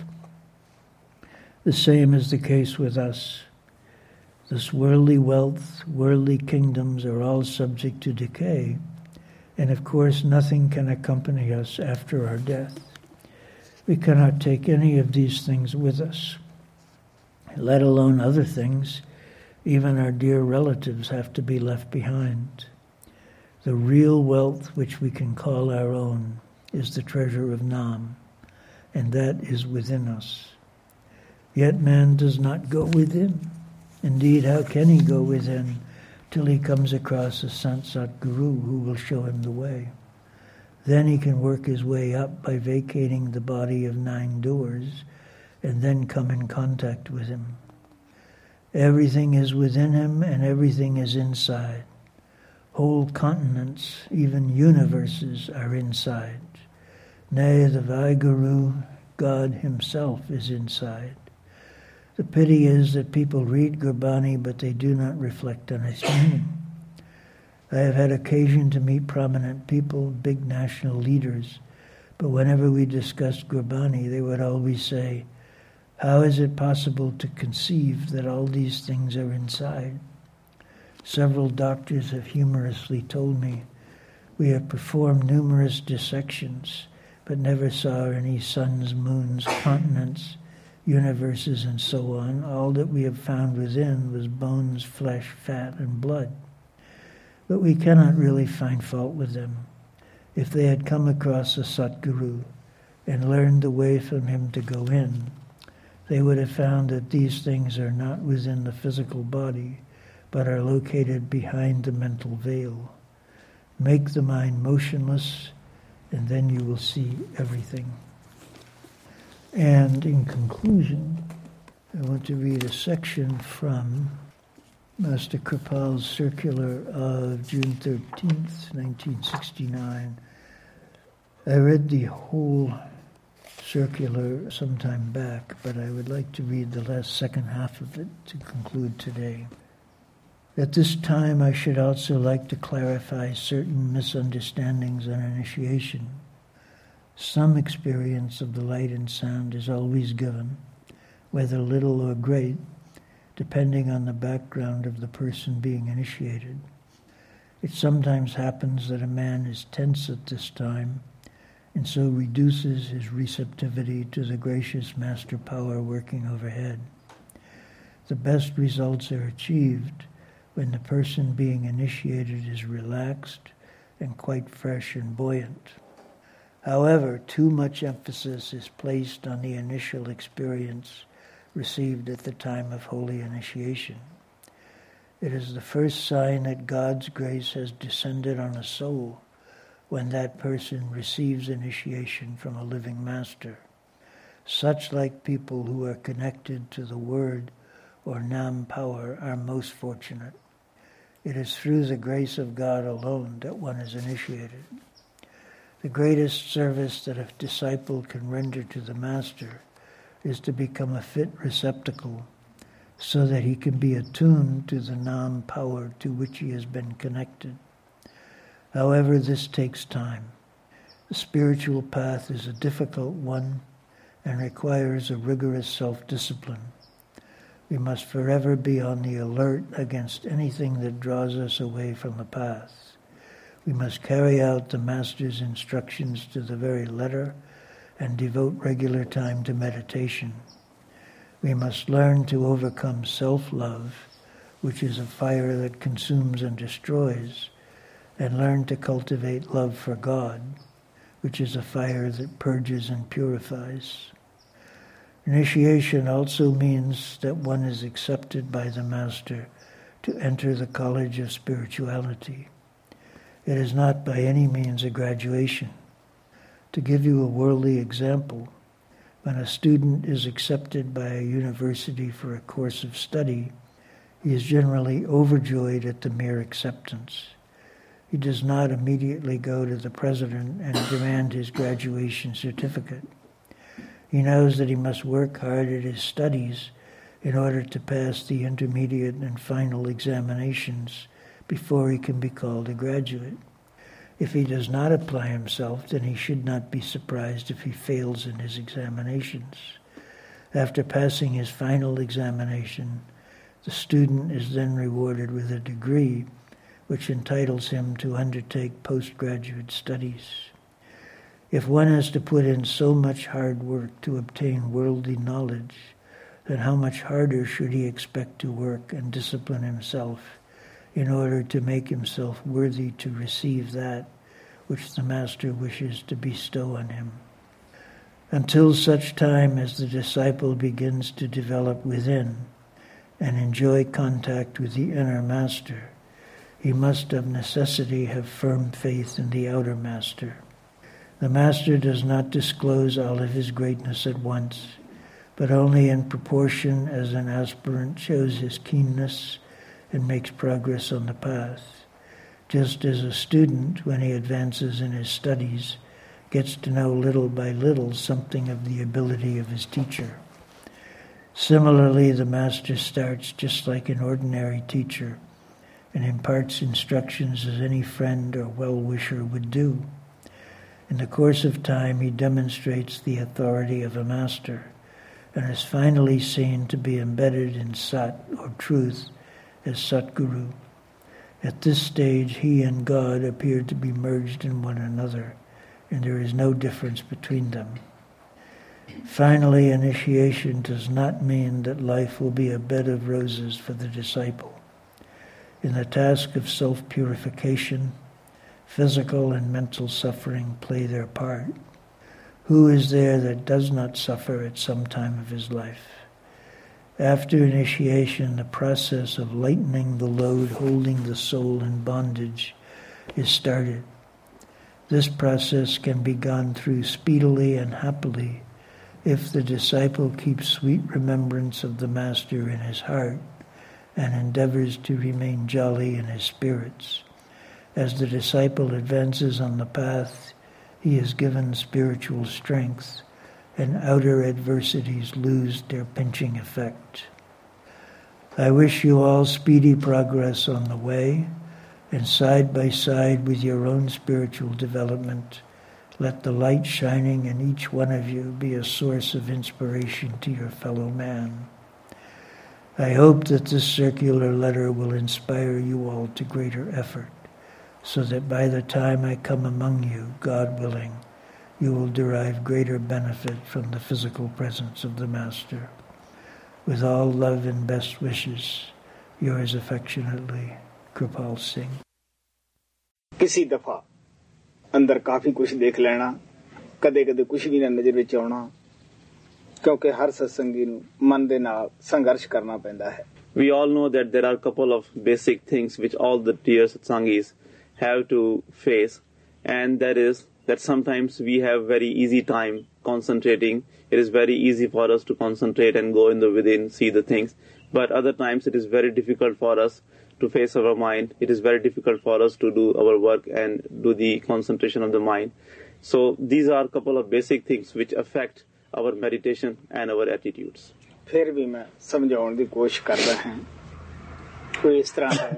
The same is the case with us. This worldly wealth, worldly kingdoms are all subject to decay, and of course nothing can accompany us after our death. We cannot take any of these things with us, let alone other things. Even our dear relatives have to be left behind. The real wealth which we can call our own is the treasure of Nam, and that is within us. Yet man does not go within. Indeed, how can he go within till he comes across a Sant Satguru who will show him the way? Then he can work his way up by vacating the body of 9 doors and then come in contact with him. Everything is within him and everything is inside. Whole continents, even universes, are inside. Nay, the Vaheguru, God himself, is inside. The pity is that people read Gurbani, but they do not reflect on its meaning. I have had occasion to meet prominent people, big national leaders, but whenever we discussed Gurbani, they would always say, "How is it possible to conceive that all these things are inside?" Several doctors have humorously told me, "We have performed numerous dissections, but never saw any suns, moons, continents, universes, and so on, all that we have found within was bones, flesh, fat, and blood. But we cannot really find fault with them. If they had come across a Satguru and learned the way from him to go in, they would have found that these things are not within the physical body, but are located behind the mental veil. Make the mind motionless, and then you will see everything. And in conclusion, I want to read a section from Master Kripal's circular of June 13th, 1969. I read the whole circular some time back, but I would like to read the second half of it to conclude today. At this time, I should also like to clarify certain misunderstandings on initiation. Some experience of the light and sound is always given, whether little or great, depending on the background of the person being initiated. It sometimes happens that a man is tense at this time, and so reduces his receptivity to the gracious master power working overhead. The best results are achieved when the person being initiated is relaxed and quite fresh and buoyant. However, too much emphasis is placed on the initial experience received at the time of holy initiation. It is the first sign that God's grace has descended on a soul when that person receives initiation from a living master. Such like people who are connected to the word or Nam power are most fortunate. It is through the grace of God alone that one is initiated. The greatest service that a disciple can render to the master is to become a fit receptacle so that he can be attuned to the Nam power to which he has been connected. However, this takes time. The spiritual path is a difficult one and requires a rigorous self-discipline. We must forever be on the alert against anything that draws us away from the path. We must carry out the Master's instructions to the very letter and devote regular time to meditation. We must learn to overcome self-love, which is a fire that consumes and destroys, and learn to cultivate love for God, which is a fire that purges and purifies. Initiation also means that one is accepted by the Master to enter the College of Spirituality. It is not by any means a graduation. To give you a worldly example, when a student is accepted by a university for a course of study, he is generally overjoyed at the mere acceptance. He does not immediately go to the president and demand his graduation certificate. He knows that he must work hard at his studies in order to pass the intermediate and final examinations before he can be called a graduate. If he does not apply himself, then he should not be surprised if he fails in his examinations. After passing his final examination, the student is then rewarded with a degree which entitles him to undertake postgraduate studies. If one has to put in so much hard work to obtain worldly knowledge, then how much harder should he expect to work and discipline himself in order to make himself worthy to receive that which the Master wishes to bestow on him? Until such time as the disciple begins to develop within and enjoy contact with the inner Master, he must of necessity have firm faith in the outer Master. The Master does not disclose all of his greatness at once, but only in proportion as an aspirant shows his keenness and makes progress on the path, just as a student, when he advances in his studies, gets to know little by little something of the ability of his teacher. Similarly, the Master starts just like an ordinary teacher and imparts instructions as any friend or well-wisher would do. In the course of time, he demonstrates the authority of a master and is finally seen to be embedded in Sat, or truth, as Satguru. At this stage, he and God appear to be merged in one another, and there is no difference between them. Finally, initiation does not mean that life will be a bed of roses for the disciple. In the task of self-purification, physical and mental suffering play their part. Who is there that does not suffer at some time of his life? After initiation, the process of lightening the load holding the soul in bondage is started. This process can be gone through speedily and happily if the disciple keeps sweet remembrance of the Master in his heart and endeavors to remain jolly in his spirits. As the disciple advances on the path, he is given spiritual strength, and outer adversities lose their pinching effect. I wish you all speedy progress on the way, and side by side with your own spiritual development, let the light shining in each one of you be a source of inspiration to your fellow man. I hope that this circular letter will inspire you all to greater effort, so that by the time I come among you, God willing, you will derive greater benefit from the physical presence of the Master. With all love and best wishes, yours affectionately, Kripal Singh. किसी दफा अंदर काफी कुछ देख लेना, कदे कदे कुछ भी ना नजर विच आउणा, क्योंकि हर सत्संगी नूं मन दे नाल संघर्ष करना पैंदा है. We all know that there are a couple of basic things which all the dear satsangis have to face, and that is that sometimes we have very easy time concentrating. It is very easy for us to concentrate and go in the within, see the things, but other times it is very difficult for us to face our mind. It is very difficult for us to do our work and do the concentration of the mind. So these are a couple of basic things which affect our meditation and our attitudes. फिर भी मैं समझाउण दी कोशिश करदा हां कोई इस तरह है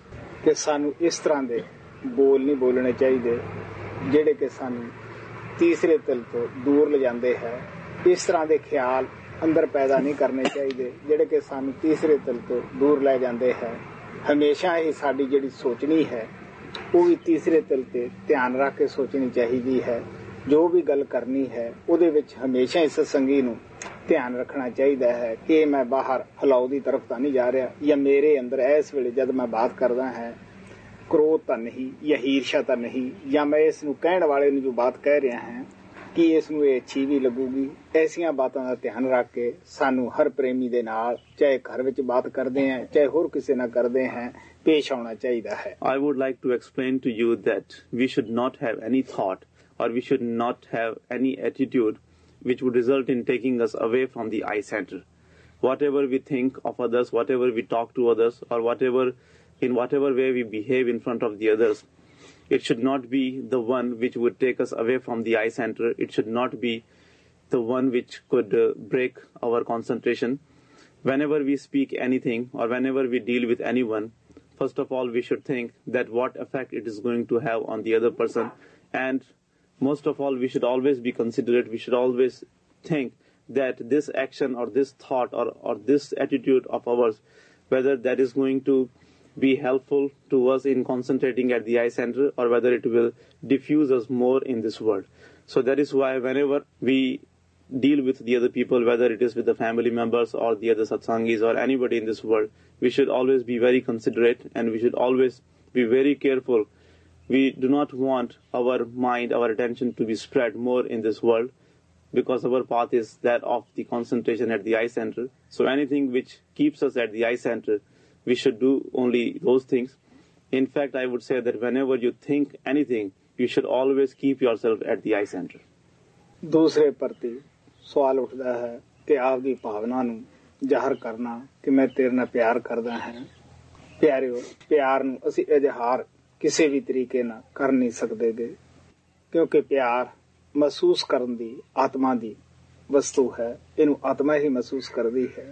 कि सानू इस तरह दे बोल नहीं बोलने चाहिए ਜਿਹੜੇ ਕਿ ਸਾਨੂੰ ਤੀਸਰੇ ਤਲ ਤੋਂ ਦੂਰ ਲੈ ਜਾਂਦੇ ਹੈ. ਇਸ ਤਰ੍ਹਾਂ ਦੇ ਖਿਆਲ ਅੰਦਰ ਪੈਦਾ ਨਹੀਂ ਕਰਨੇ ਚਾਹੀਦੇ ਜਿਹੜੇ ਕਿ ਸਾਨੂੰ ਤੀਸਰੇ ਤਲ ਤੋਂ ਦੂਰ ਲੈ ਜਾਂਦੇ ਹੈ. ਹਮੇਸ਼ਾ ਹੀ ਸਾਡੀ ਜਿਹੜੀ ਸੋਚਣੀ ਹੈ ਉਹ ਵੀ ਤੀਸਰੇ ਤਲ ਤੇ ਧਿਆਨ ਰੱਖ ਕੇ ਸੋਚਣੀ ਚਾਹੀਦੀ ਹੈ. ਜੋ ਵੀ ਗੱਲ ਕਰਨੀ ਹੈ ਉਹਦੇ ਵਿੱਚ ਹਮੇਸ਼ਾ ਹੀ ਸਤਸੰਗੀ ਨੂੰ ਧਿਆਨ ਰੱਖਣਾ ਚਾਹੀਦਾ ਹੈ ਕਿ ਮੈਂ ਬਾਹਰ ਫਲਾਉ ਦੀ ਤਰਫ ਤਾਂ ਨਹੀਂ ਜਾ ਰਿਹਾ, ਜਾਂ ਮੇਰੇ ਅੰਦਰ ਇਸ ਵੇਲੇ ਜਦ ਮੈਂ ਬਾਤ ਕਰਦਾ ਹਾਂ क्रोध तो नहीं या ईर्ष्या तो नहीं, या मैं इस कहने वाले ने जो बात कह रहा है कि इसनू ये अच्छी भी लगूगी. ऐसिया बातों का ध्यान रख के सानू हर प्रेमी दे नाल चाहे घर विच बात करते हैं चाहे होर किसी नाल करते हैं पेश आना चाहिए है. I would like to explain to you that we should not have any thought or we should not have any attitude which would result in taking us away from the eye center. Whatever we think of others, whatever we talk to others, or in whatever way we behave in front of the others, it should not be the one which would take us away from the eye center. It should not be the one which could break our concentration. Whenever we speak anything or whenever we deal with anyone, first of all we should think that what effect it is going to have on the other person, and most of all we should always be considerate. We should always think that this action or this thought or this attitude of ours, whether that is going to be helpful to us in concentrating at the eye center or whether it will diffuse us more in this world. So that is why whenever we deal with the other people, whether it is with the family members or the other satsangis or anybody in this world, we should always be very considerate and we should always be very careful. We do not want our mind, our attention to be spread more in this world, because our path is that of the concentration at the eye center. So anything which keeps us at the eye center, we should do only those things. In fact, I would say that whenever you think anything, you should always keep yourself at the eye center. दूसरे प्रति सवाल उठता है कि आपकी भावना ਨੂੰ ਜ਼ਾਹਰ ਕਰਨਾ ਕਿ ਮੈਂ ਤੇਰੇ ਨਾਲ ਪਿਆਰ ਕਰਦਾ ਹਾਂ. ਪਿਆਰਿਓ, ਪਿਆਰ ਨੂੰ ਅਸੀਂ ਇਜ਼ਹਾਰ ਕਿਸੇ ਵੀ ਤਰੀਕੇ ਨਾਲ ਕਰ ਨਹੀਂ ਸਕਦੇਗੇ, ਕਿਉਂਕਿ ਪਿਆਰ ਮਹਿਸੂਸ ਕਰਨ ਦੀ ਆਤਮਾ ਦੀ ਵਸਤੂ ਹੈ. ਇਹਨੂੰ ਆਤਮਾ ਹੀ ਮਹਿਸੂਸ ਕਰਦੀ ਹੈ.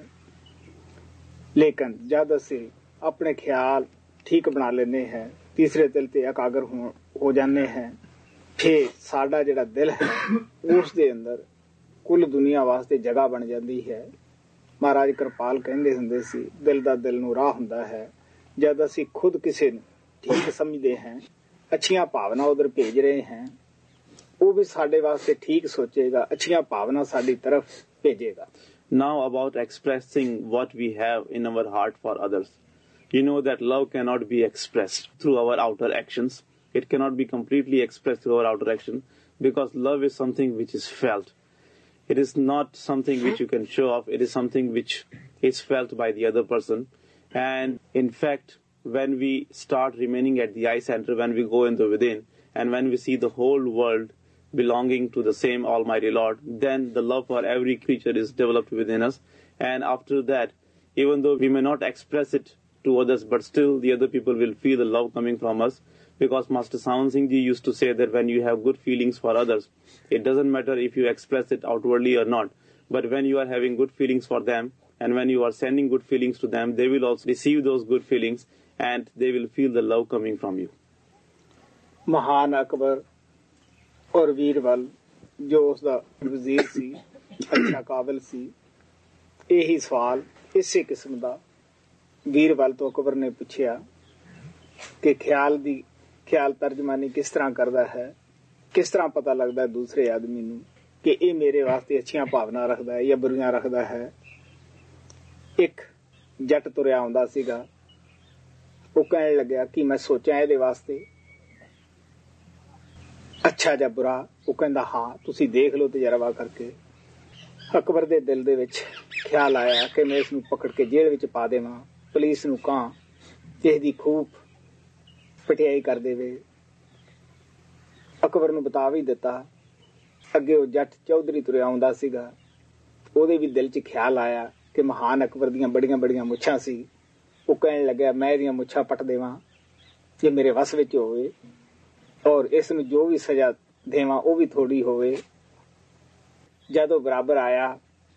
लेकिन जब असी अपने ख्याल ठीक बना लेने हैं, तीसरे दिल ते एकाग्र हो जाने हैं, फिर साडा जिहड़ा दिल है उस दे अंदर कुल दुनिया वास्ते जगह बन जाती है. महाराज कृपाल कहंदे हुंदे सी दिल दा दिल नूं राह हुंदा है. जब असी खुद किसी नूं ठीक समझते हैं, अच्छियां भावना उधर भेज रहे हैं, ਉਹ ਵੀ ਸਾਡੇ ਵਾਸਤੇ ਠੀਕ ਸੋਚੇਗਾ, ਅੱਛੀਆਂ ਭਾਵਨਾ ਸਾਡੀ ਤਰਫ ਭੇਜੇਗਾ। Now about expressing what we have in our heart for others. You know that love cannot be expressed through our outer actions. It cannot be completely expressed through our outer action because love is something which is felt. It is not something which you can show off. It is something which is felt by the other person. And in fact, when we start remaining at the eye center, when we go in the within, and when we see the whole world belonging to the same Almighty Lord, then the love for every creature is developed within us. And after that, even though we may not express it to others, but still the other people will feel the love coming from us. Because Master Sawan Singh Ji used to say that when you have good feelings for others, it doesn't matter if you express it outwardly or not. But when you are having good feelings for them, and when you are sending good feelings to them, they will also receive those good feelings and they will feel the love coming from you. ਮਹਾਨ ਅਕਬਰ ਔਰ ਵੀਰਬਲ ਜੋ ਉਸਦਾ ਵਜ਼ੀਰ ਸੀ, ਅੱਛਾ ਕਾਬਿਲ ਸੀ, ਇਹੀ ਸਵਾਲ ਇਸੇ ਕਿਸਮ ਦਾ ਵੀਰਬਲ ਤੋਂ ਅਕਬਰ ਨੇ ਪੁੱਛਿਆ ਕਿ ਖਿਆਲ ਤਰਜਮਾਨੀ ਕਿਸ ਤਰ੍ਹਾਂ ਕਰਦਾ ਹੈ, ਕਿਸ ਤਰ੍ਹਾਂ ਪਤਾ ਲੱਗਦਾ ਦੂਸਰੇ ਆਦਮੀ ਨੂੰ ਕਿ ਇਹ ਮੇਰੇ ਵਾਸਤੇ ਅੱਛੀਆਂ ਭਾਵਨਾ ਰੱਖਦਾ ਹੈ ਜਾਂ ਬੁਰੀਆਂ ਰੱਖਦਾ ਹੈ। ਇੱਕ ਜੱਟ ਤੁਰਿਆ ਆਉਂਦਾ ਸੀਗਾ, ਉਹ ਕਹਿਣ ਲੱਗਿਆ ਕਿ ਮੈਂ ਸੋਚਾਂ ਇਹਦੇ ਵਾਸਤੇ ਅੱਛਾ ਜਾਂ ਬੁਰਾ। ਉਹ ਕਹਿੰਦਾ ਹਾਂ, ਤੁਸੀਂ ਦੇਖ ਲਓ ਤਜਰਬਾ ਕਰਕੇ। ਅਕਬਰ ਦੇ ਦਿਲ ਦੇ ਵਿੱਚ ਖਿਆਲ ਆਇਆ ਕਿ ਮੈਂ ਇਸ ਨੂੰ ਪਕੜ ਕੇ ਜੇਲ੍ਹ ਵਿੱਚ ਪਾ ਦੇਵਾਂ, ਪੁਲਿਸ ਨੂੰ ਕਹਾਂ ਇਸ ਦੀ ਖੂਬ ਪਟਿਆਈ ਕਰ ਦੇਵੇ। ਅਕਬਰ ਨੂੰ ਬਤਾ ਵੀ ਦਿੱਤਾ। ਅੱਗੇ ਉਹ ਜੱਟ ਚੌਧਰੀ ਤੁਰਿਆ ਆਉਂਦਾ ਸੀਗਾ, ਉਹਦੇ ਵੀ ਦਿਲ 'ਚ ਖਿਆਲ ਆਇਆ ਕਿ ਮਹਾਨ ਅਕਬਰ ਦੀਆਂ ਬੜੀਆਂ ਬੜੀਆਂ ਮੁੱਛਾਂ ਸੀ। ਉਹ ਕਹਿਣ ਲੱਗਿਆ ਮੈਂ ਇਹਦੀਆਂ ਮੁੱਛਾਂ ਪੱਟ ਦੇਵਾਂ ਜੇ ਮੇਰੇ ਵੱਸ ਵਿੱਚ ਹੋਵੇ, ਔਰ ਇਸ ਨੂੰ ਜੋ ਵੀ ਸਜ਼ਾ ਦੇਵਾਂ ਉਹ ਵੀ ਥੋੜੀ ਹੋਵੇ। ਜਦੋਂ ਬਰਾਬਰ ਆਇਆ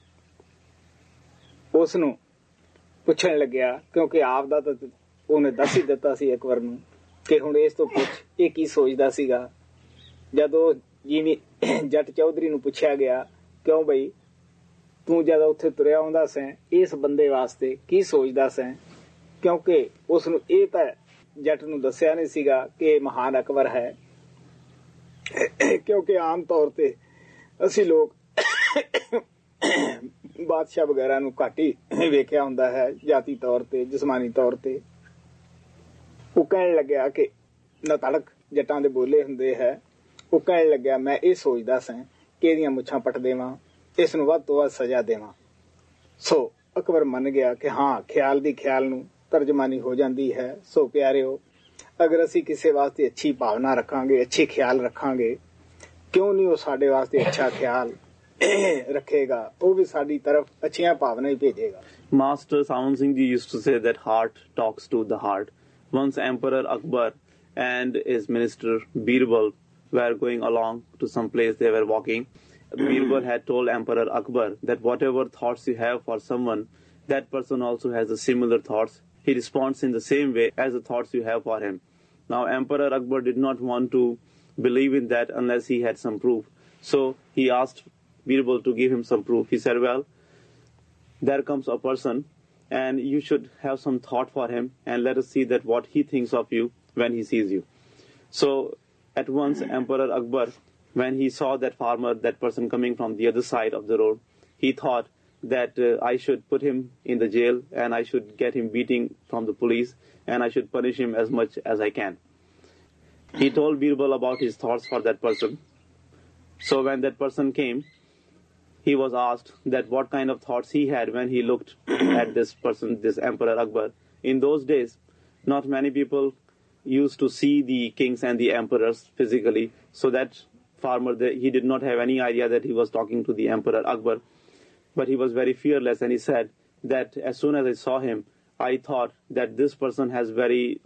ਉਸ ਨੂੰ ਪੁੱਛਣ ਲੱਗਿਆ, ਕਿਉਂਕਿ ਆਪ ਦਾ ਤਾਂ ਉਹਨੇ ਦੱਸ ਹੀ ਦਿੱਤਾ ਸੀ ਅਕਬਰ ਨੂੰ ਕਿ ਹੁਣ ਇਸ ਤੋਂ ਪੁੱਛ ਇਹ ਕੀ ਸੋਚਦਾ ਸੀਗਾ। ਜਦੋਂ ਜਿਵੇਂ ਜੱਟ ਚੌਧਰੀ ਨੂੰ ਪੁੱਛਿਆ ਗਿਆ, ਕਿਉਂ ਬਈ ਤੂੰ ਜਦੋਂ ਉੱਥੇ ਤੁਰਿਆ ਆਉਂਦਾ ਸੈਂ ਇਸ ਬੰਦੇ ਵਾਸਤੇ ਕੀ ਸੋਚਦਾ ਸੈਂ, ਕਿਉਂਕਿ ਉਸ ਨੂੰ ਇਹ ਤਾਂ ਜੱਟ ਨੂੰ ਦੱਸਿਆ ਨਹੀਂ ਸੀਗਾ ਕਿ ਇਹ ਮਹਾਨ ਅਕਬਰ ਹੈ। ਕਿਉਂਕਿ ਆਮ ਤੌਰ ਤੇ ਅਸੀਂ ਲੋਕ ਬਾਦਸ਼ਾਹ ਵਗੈਰਾ ਨੂੰ ਘੱਟ ਹੀ ਵੇਖਿਆ ਹੁੰਦਾ ਹੈ ਜਾਤੀ ਤੌਰ ਤੇ, ਜਿਸਮਾਨੀ ਤੌਰ ਤੇ। ਉਹ ਕਹਿਣ ਲੱਗਿਆ ਕਿ ਨਤੜਕ ਜੱਟਾਂ ਦੇ ਬੋਲੇ ਹੁੰਦੇ ਹੈ। ਉਹ ਕਹਿਣ ਲੱਗਿਆ ਮੈਂ ਇਹ ਸੋਚਦਾ ਸਾਂ ਕਿ ਇਹਦੀਆਂ ਮੁੱਛਾਂ ਪੱਟ ਦੇਵਾਂ, ਇਸ ਨੂੰ ਵੱਧ ਤੋਂ ਵੱਧ ਸਜ਼ਾ ਦੇਵਾਂ। ਸੋ ਅਕਬਰ ਮੰਨ ਗਿਆ ਕਿ ਹਾਂ, ਖਿਆਲ ਦੀ ਖਿਆਲ ਨੂੰ ਤਰਜਮਾਨੀ ਹੋ ਜਾਂਦੀ ਹੈ। ਸੋ ਪਿਆਰਿਓ, ਅਗਰ ਅਸੀਂ ਕਿਸੇ ਵਾਸਤੇ ਅੱਛੀ ਭਾਵਨਾ ਰੱਖਾਂਗੇ, ਅੱਛੇ ਖਿਆਲ ਰੱਖਾਂਗੇ, ਕਿਉਂ ਨਹੀਂ ਉਹ ਸਾਡੇ ਵਾਸਤੇ ਅੱਛਾ ਖਿਆਲ ਰੱਖੇਗਾ, ਉਹ ਵੀ ਸਾਡੀ ਤਰਫ ਅੱਛੀਆਂ ਭਾਵਨਾ ਹੀ ਭੇਜੇਗਾ। Master Sawan Singh Ji used to say that heart talks to the heart. Once Emperor Akbar and his minister Birbal were going along to some place, they were walking. Birbal had told Emperor Akbar that whatever thoughts you have for someone, that person also has the similar thoughts. He responds in the same way as the thoughts you have for him. Now Emperor Akbar did not want to believe in that unless he had some proof. So he asked Birbal to give him some proof. He said, well, there comes a person and you should have some thought for him and let us see that what he thinks of you when he sees you. So at once Emperor Akbar, when he saw that farmer, that person coming from the other side of the road, he thought that I should put him in the jail and I should get him beating from the police and I should punish him as much as I can. He told Birbal about his thoughts for that person. So when that person came, he was asked that what kind of thoughts he had when he looked at this person, this Emperor Akbar. In those days, not many people used to see the kings and the emperors physically. So that farmer, he did not have any idea that he was talking to the Emperor Akbar. But he was very fearless and he said that as soon as I saw him, I thought that this person has very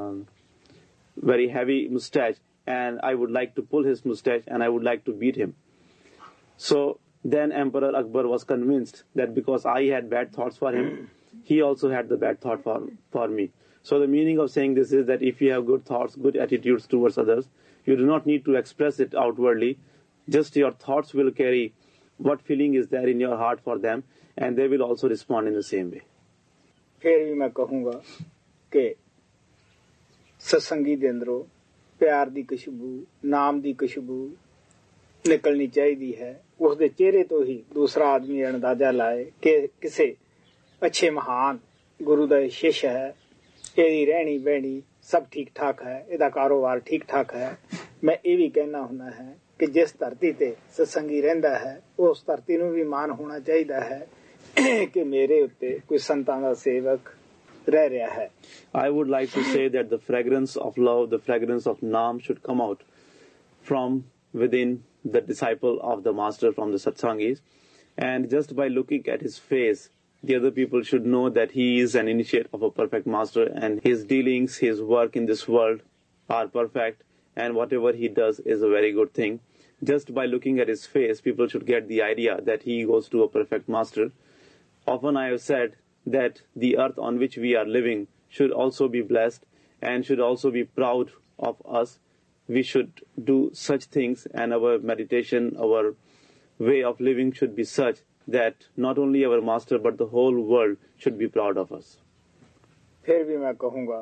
heavy mustache and I would like to pull his mustache and I would like to beat him. So then Emperor Akbar was convinced that because I had bad thoughts for him, he also had the bad thought for me. So the meaning of saying this is that if you have good thoughts, good attitudes towards others, you do not need to express it outwardly. Just your thoughts will carry what feeling is there in your heart for them and they will also respond in the same way. ਫਿਰ ਵੀ ਮੈਂ ਕਹੂੰਗਾ ਕਿ ਸਤਸੰਗੀ ਦੇ ਅੰਦਰੋਂ ਪਿਆਰ ਦੀ ਖੁਸ਼ਬੂ, ਨਾਮ ਦੀ ਖੁਸ਼ਬੂ, ਨਿਕਲਣੀ ਚਾਹੀਦੀ ਹੈ। ਉਸ ਦੇ ਚਿਹਰੇ ਤੋਂ ਹੀ ਦੂਸਰਾ ਆਦਮੀ ਅੰਦਾਜ਼ਾ ਲਾਏ ਕਿ ਕਿਸੇ ਅੱਛੇ ਮਹਾਨ ਗੁਰੂ ਦਾ ਸ਼ਿਸ਼ ਹੈ, ਇਹਦੀ ਰਹਿਣੀ ਬਹਿਣੀ ਸਭ ਠੀਕ ਠਾਕ ਹੈ, ਇਹਦਾ ਕਾਰੋਬਾਰ ਠੀਕ ਠਾਕ ਹੈ। ਮੈਂ ਇਹ ਵੀ ਕਹਿਣਾ ਹੁੰਦਾ ਹੈ ਕਿ ਜਿਸ ਧਰਤੀ ਤੇ ਸਤਸੰਗੀ ਰਹਿੰਦਾ ਹੈ ਉਸ ਧਰਤੀ ਨੂੰ ਵੀ ਮਾਣ ਹੋਣਾ ਚਾਹੀਦਾ ਹੈ ਕਿ ਮੇਰੇ ਉੱਤੇ ਕੋਈ ਸੰਤਾਂ ਦਾ ਸੇਵਕ ਰਹਿ ਰਿਹਾ ਹੈ। I would like to say that the fragrance of love, the fragrance of Naam should come out from within the disciple of the master, from the satsangis. And just by looking at his face, the other people should know that he is an initiate of a perfect master and his dealings, his work in this world are perfect and whatever he does is a very good thing. Just by looking at his face, people should get the idea that he goes to a perfect master. Often I have said that the earth on which we are living should also be blessed and should also be proud of us. We should do such things and our meditation, our way of living should be such that not only our master but the whole world should be proud of us. फिर भी मैं कहूँगा,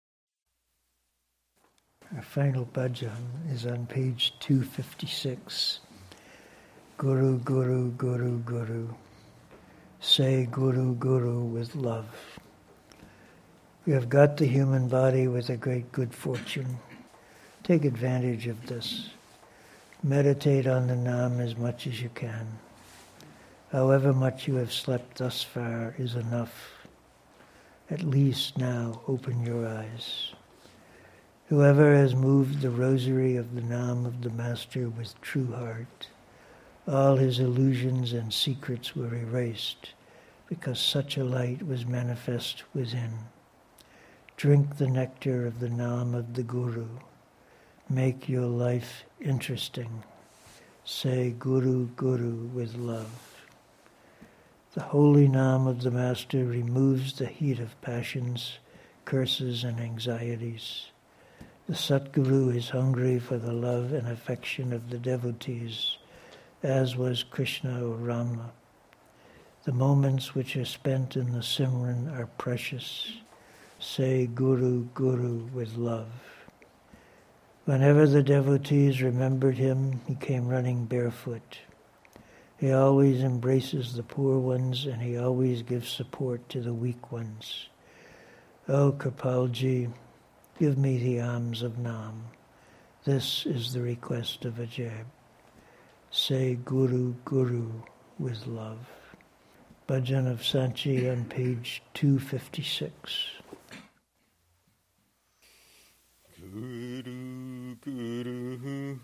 our final bhajan is on page 256. Guru, Guru, Guru, Guru. Say Guru, Guru with love. You have got the human body with a great good fortune. Take advantage of this. Meditate on the Naam as much as you can. However much you have slept thus far is enough. At least now open your eyes. Whoever has moved the rosary of the Naam of the Master with true heart, all his illusions and secrets were erased, because such a light was manifest within. Drink the nectar of the Naam of the Guru. Make your life interesting. Say Guru, Guru with love. The holy Naam of the Master removes the heat of passions, curses and anxieties. The Satguru is hungry for the love and affection of the devotees, as was Krishna or Rama. The moments which are spent in the Simran are precious. Say Guru, Guru with love. Whenever the devotees remembered him, he came running barefoot. He always embraces the poor ones and he always gives support to the weak ones. O Kripalji, give me the alms of Naam. This is the request of Ajab. Say Guru, Guru with love. Bhajan of Sanchi on page 256. Guru, Guru,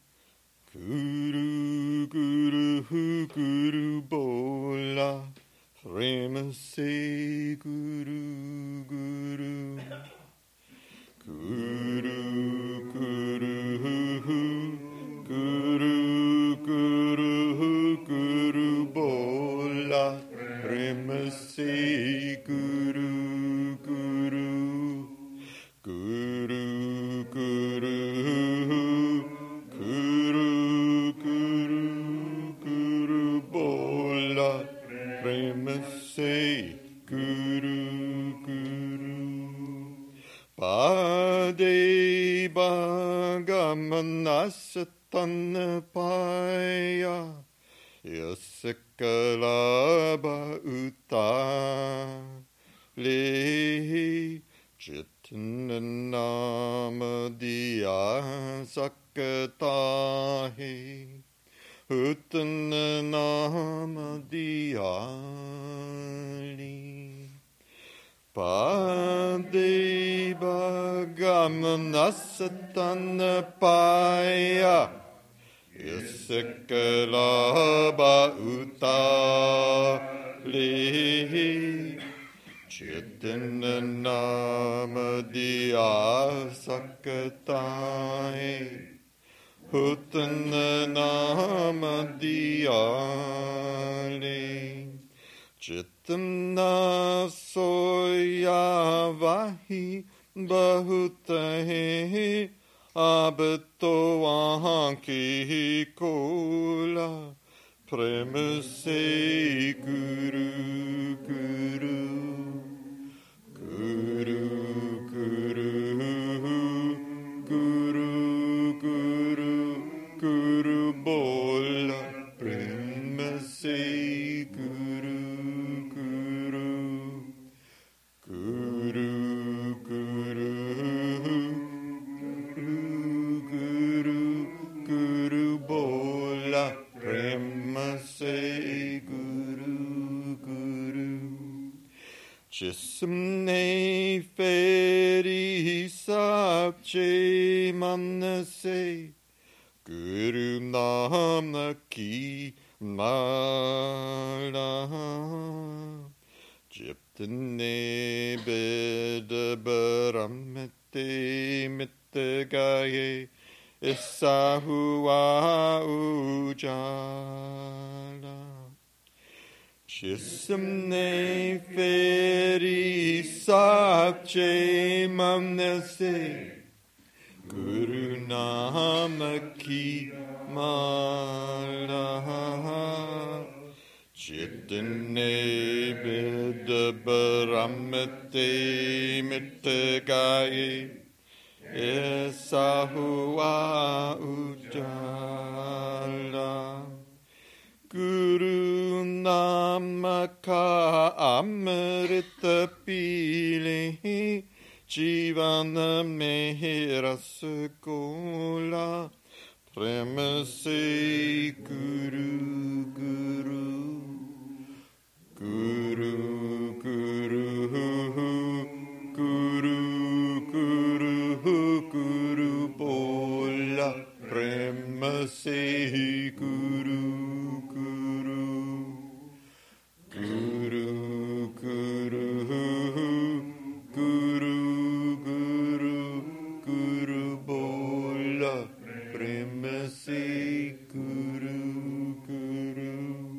Guru, Guru, Guru, Bola, Prema se Guru, Guru, Guru, Guru, Guru, Guru, Guru, Bola, Prema se Guru, Guru, Guru, Guru, Guru, Guru, Guru, Bola, Prema se Guru, Guru. Pade Bhagamanasatan Paya Yasakalaba Uta Le Chitnanama Diya Sakatahe Utnanama Diyali Pade Bhagamanasatan Paya Yasakalaba Uta Le Chitnanama Diya Sakatahe Utnanama Diyale Chitna soya vahi bahutahe ab to wahan ki kola prem se Guru, Guru, Guru, Guru, Guru, Guru, Guru, Bo जिसने फेरी सच्चे मन से गुरु नानक की माला जितने वेद ब्रह्मते मित गाए ऐसा हुआ उजाला जिसने फेरी सच्चे मन से गुरु नानक की माला जितने वेद ब्रह्मते मित गाए ऐसा हुआ उजाला गुरु नाम का अमृत पी ले जीवन में रसगोला प्रेम से गुरु गुरु गुरु गुरु गुरु गुरु गुरु बोला प्रेम से गुरु गुरु गुरु गुरु गुरु गुरु गुरु बोला प्रेम से गुरु गुरु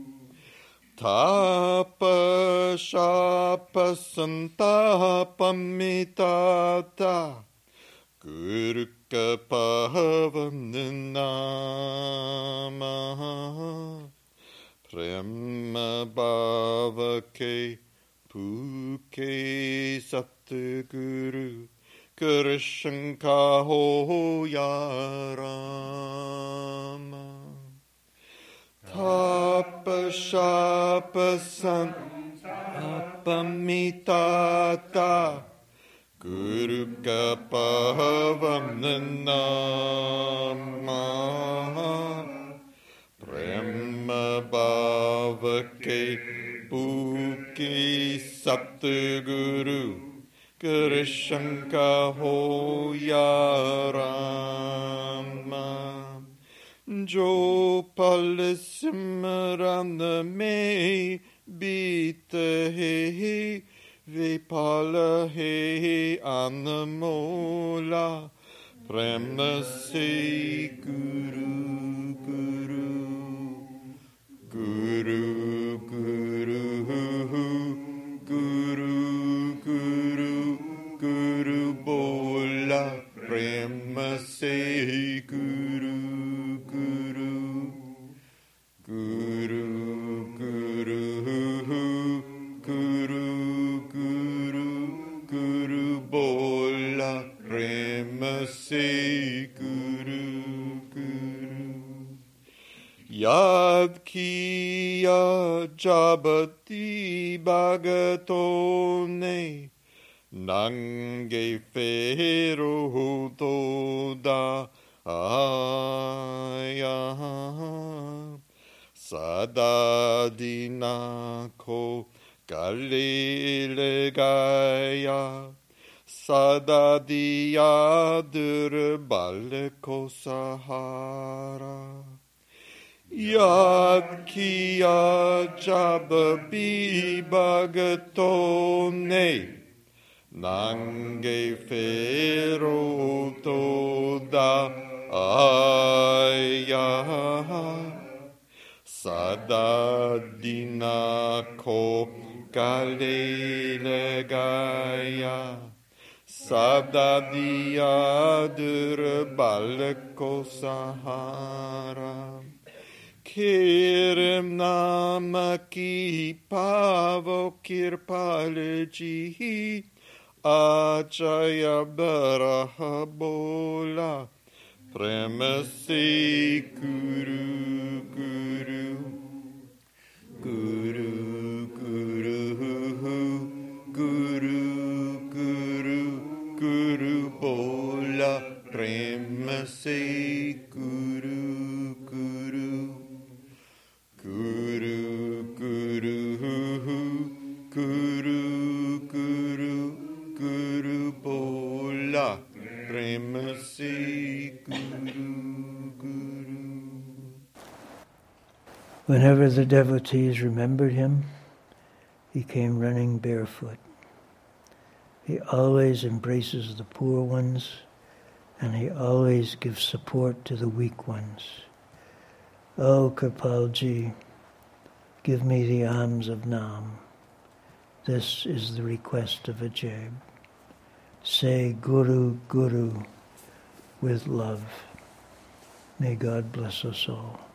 ताप शाप संताप मिटाता गुरु का पावन नाम प्रेम भाव के भूखे सतगुरु कृष्ण का हो या राम ताप शाप संताप मिटाता गुरु का पावन नाम प्रेम भाव के भूखे सतगुरु कृष्ण का हो या राम जो पल सिमरन में बीत है वे पल है अनमोला प्रेम से गुरु गुरु गुरु गुरु गुरु गुरु गुरु बोला प्रेम से गुरु गुरु गुरु गुरु गुरु गुरु गुरु बोला प्रेम से गुरु गुरु याद किया जाबती भगतों ने नंगे फेरो तो दा आया सदा दीना को गले लगाया सदा दिया दुर्बल को सहारा याद किया जब भी भगतों ने नंगे फेरो तो दा आया सदा दीना को गले लगाया सदा दिया दुर्बल को सहारा खैर नाम की पावो कृपाल जी आचय बरह बोला प्रेम से गुरु गुरु गुरु गुरु गुरु गुरु गुरु बोला प्रेम से गुरु गुरु गुरु गुरु गुरु Whenever the devotees remembered him, he came running barefoot. He always embraces the poor ones, and he always gives support to the weak ones. Oh, Kirpalji, give me the alms of Nam. This is the request of Ajay. Say Guru, Guru with love. May God bless us all.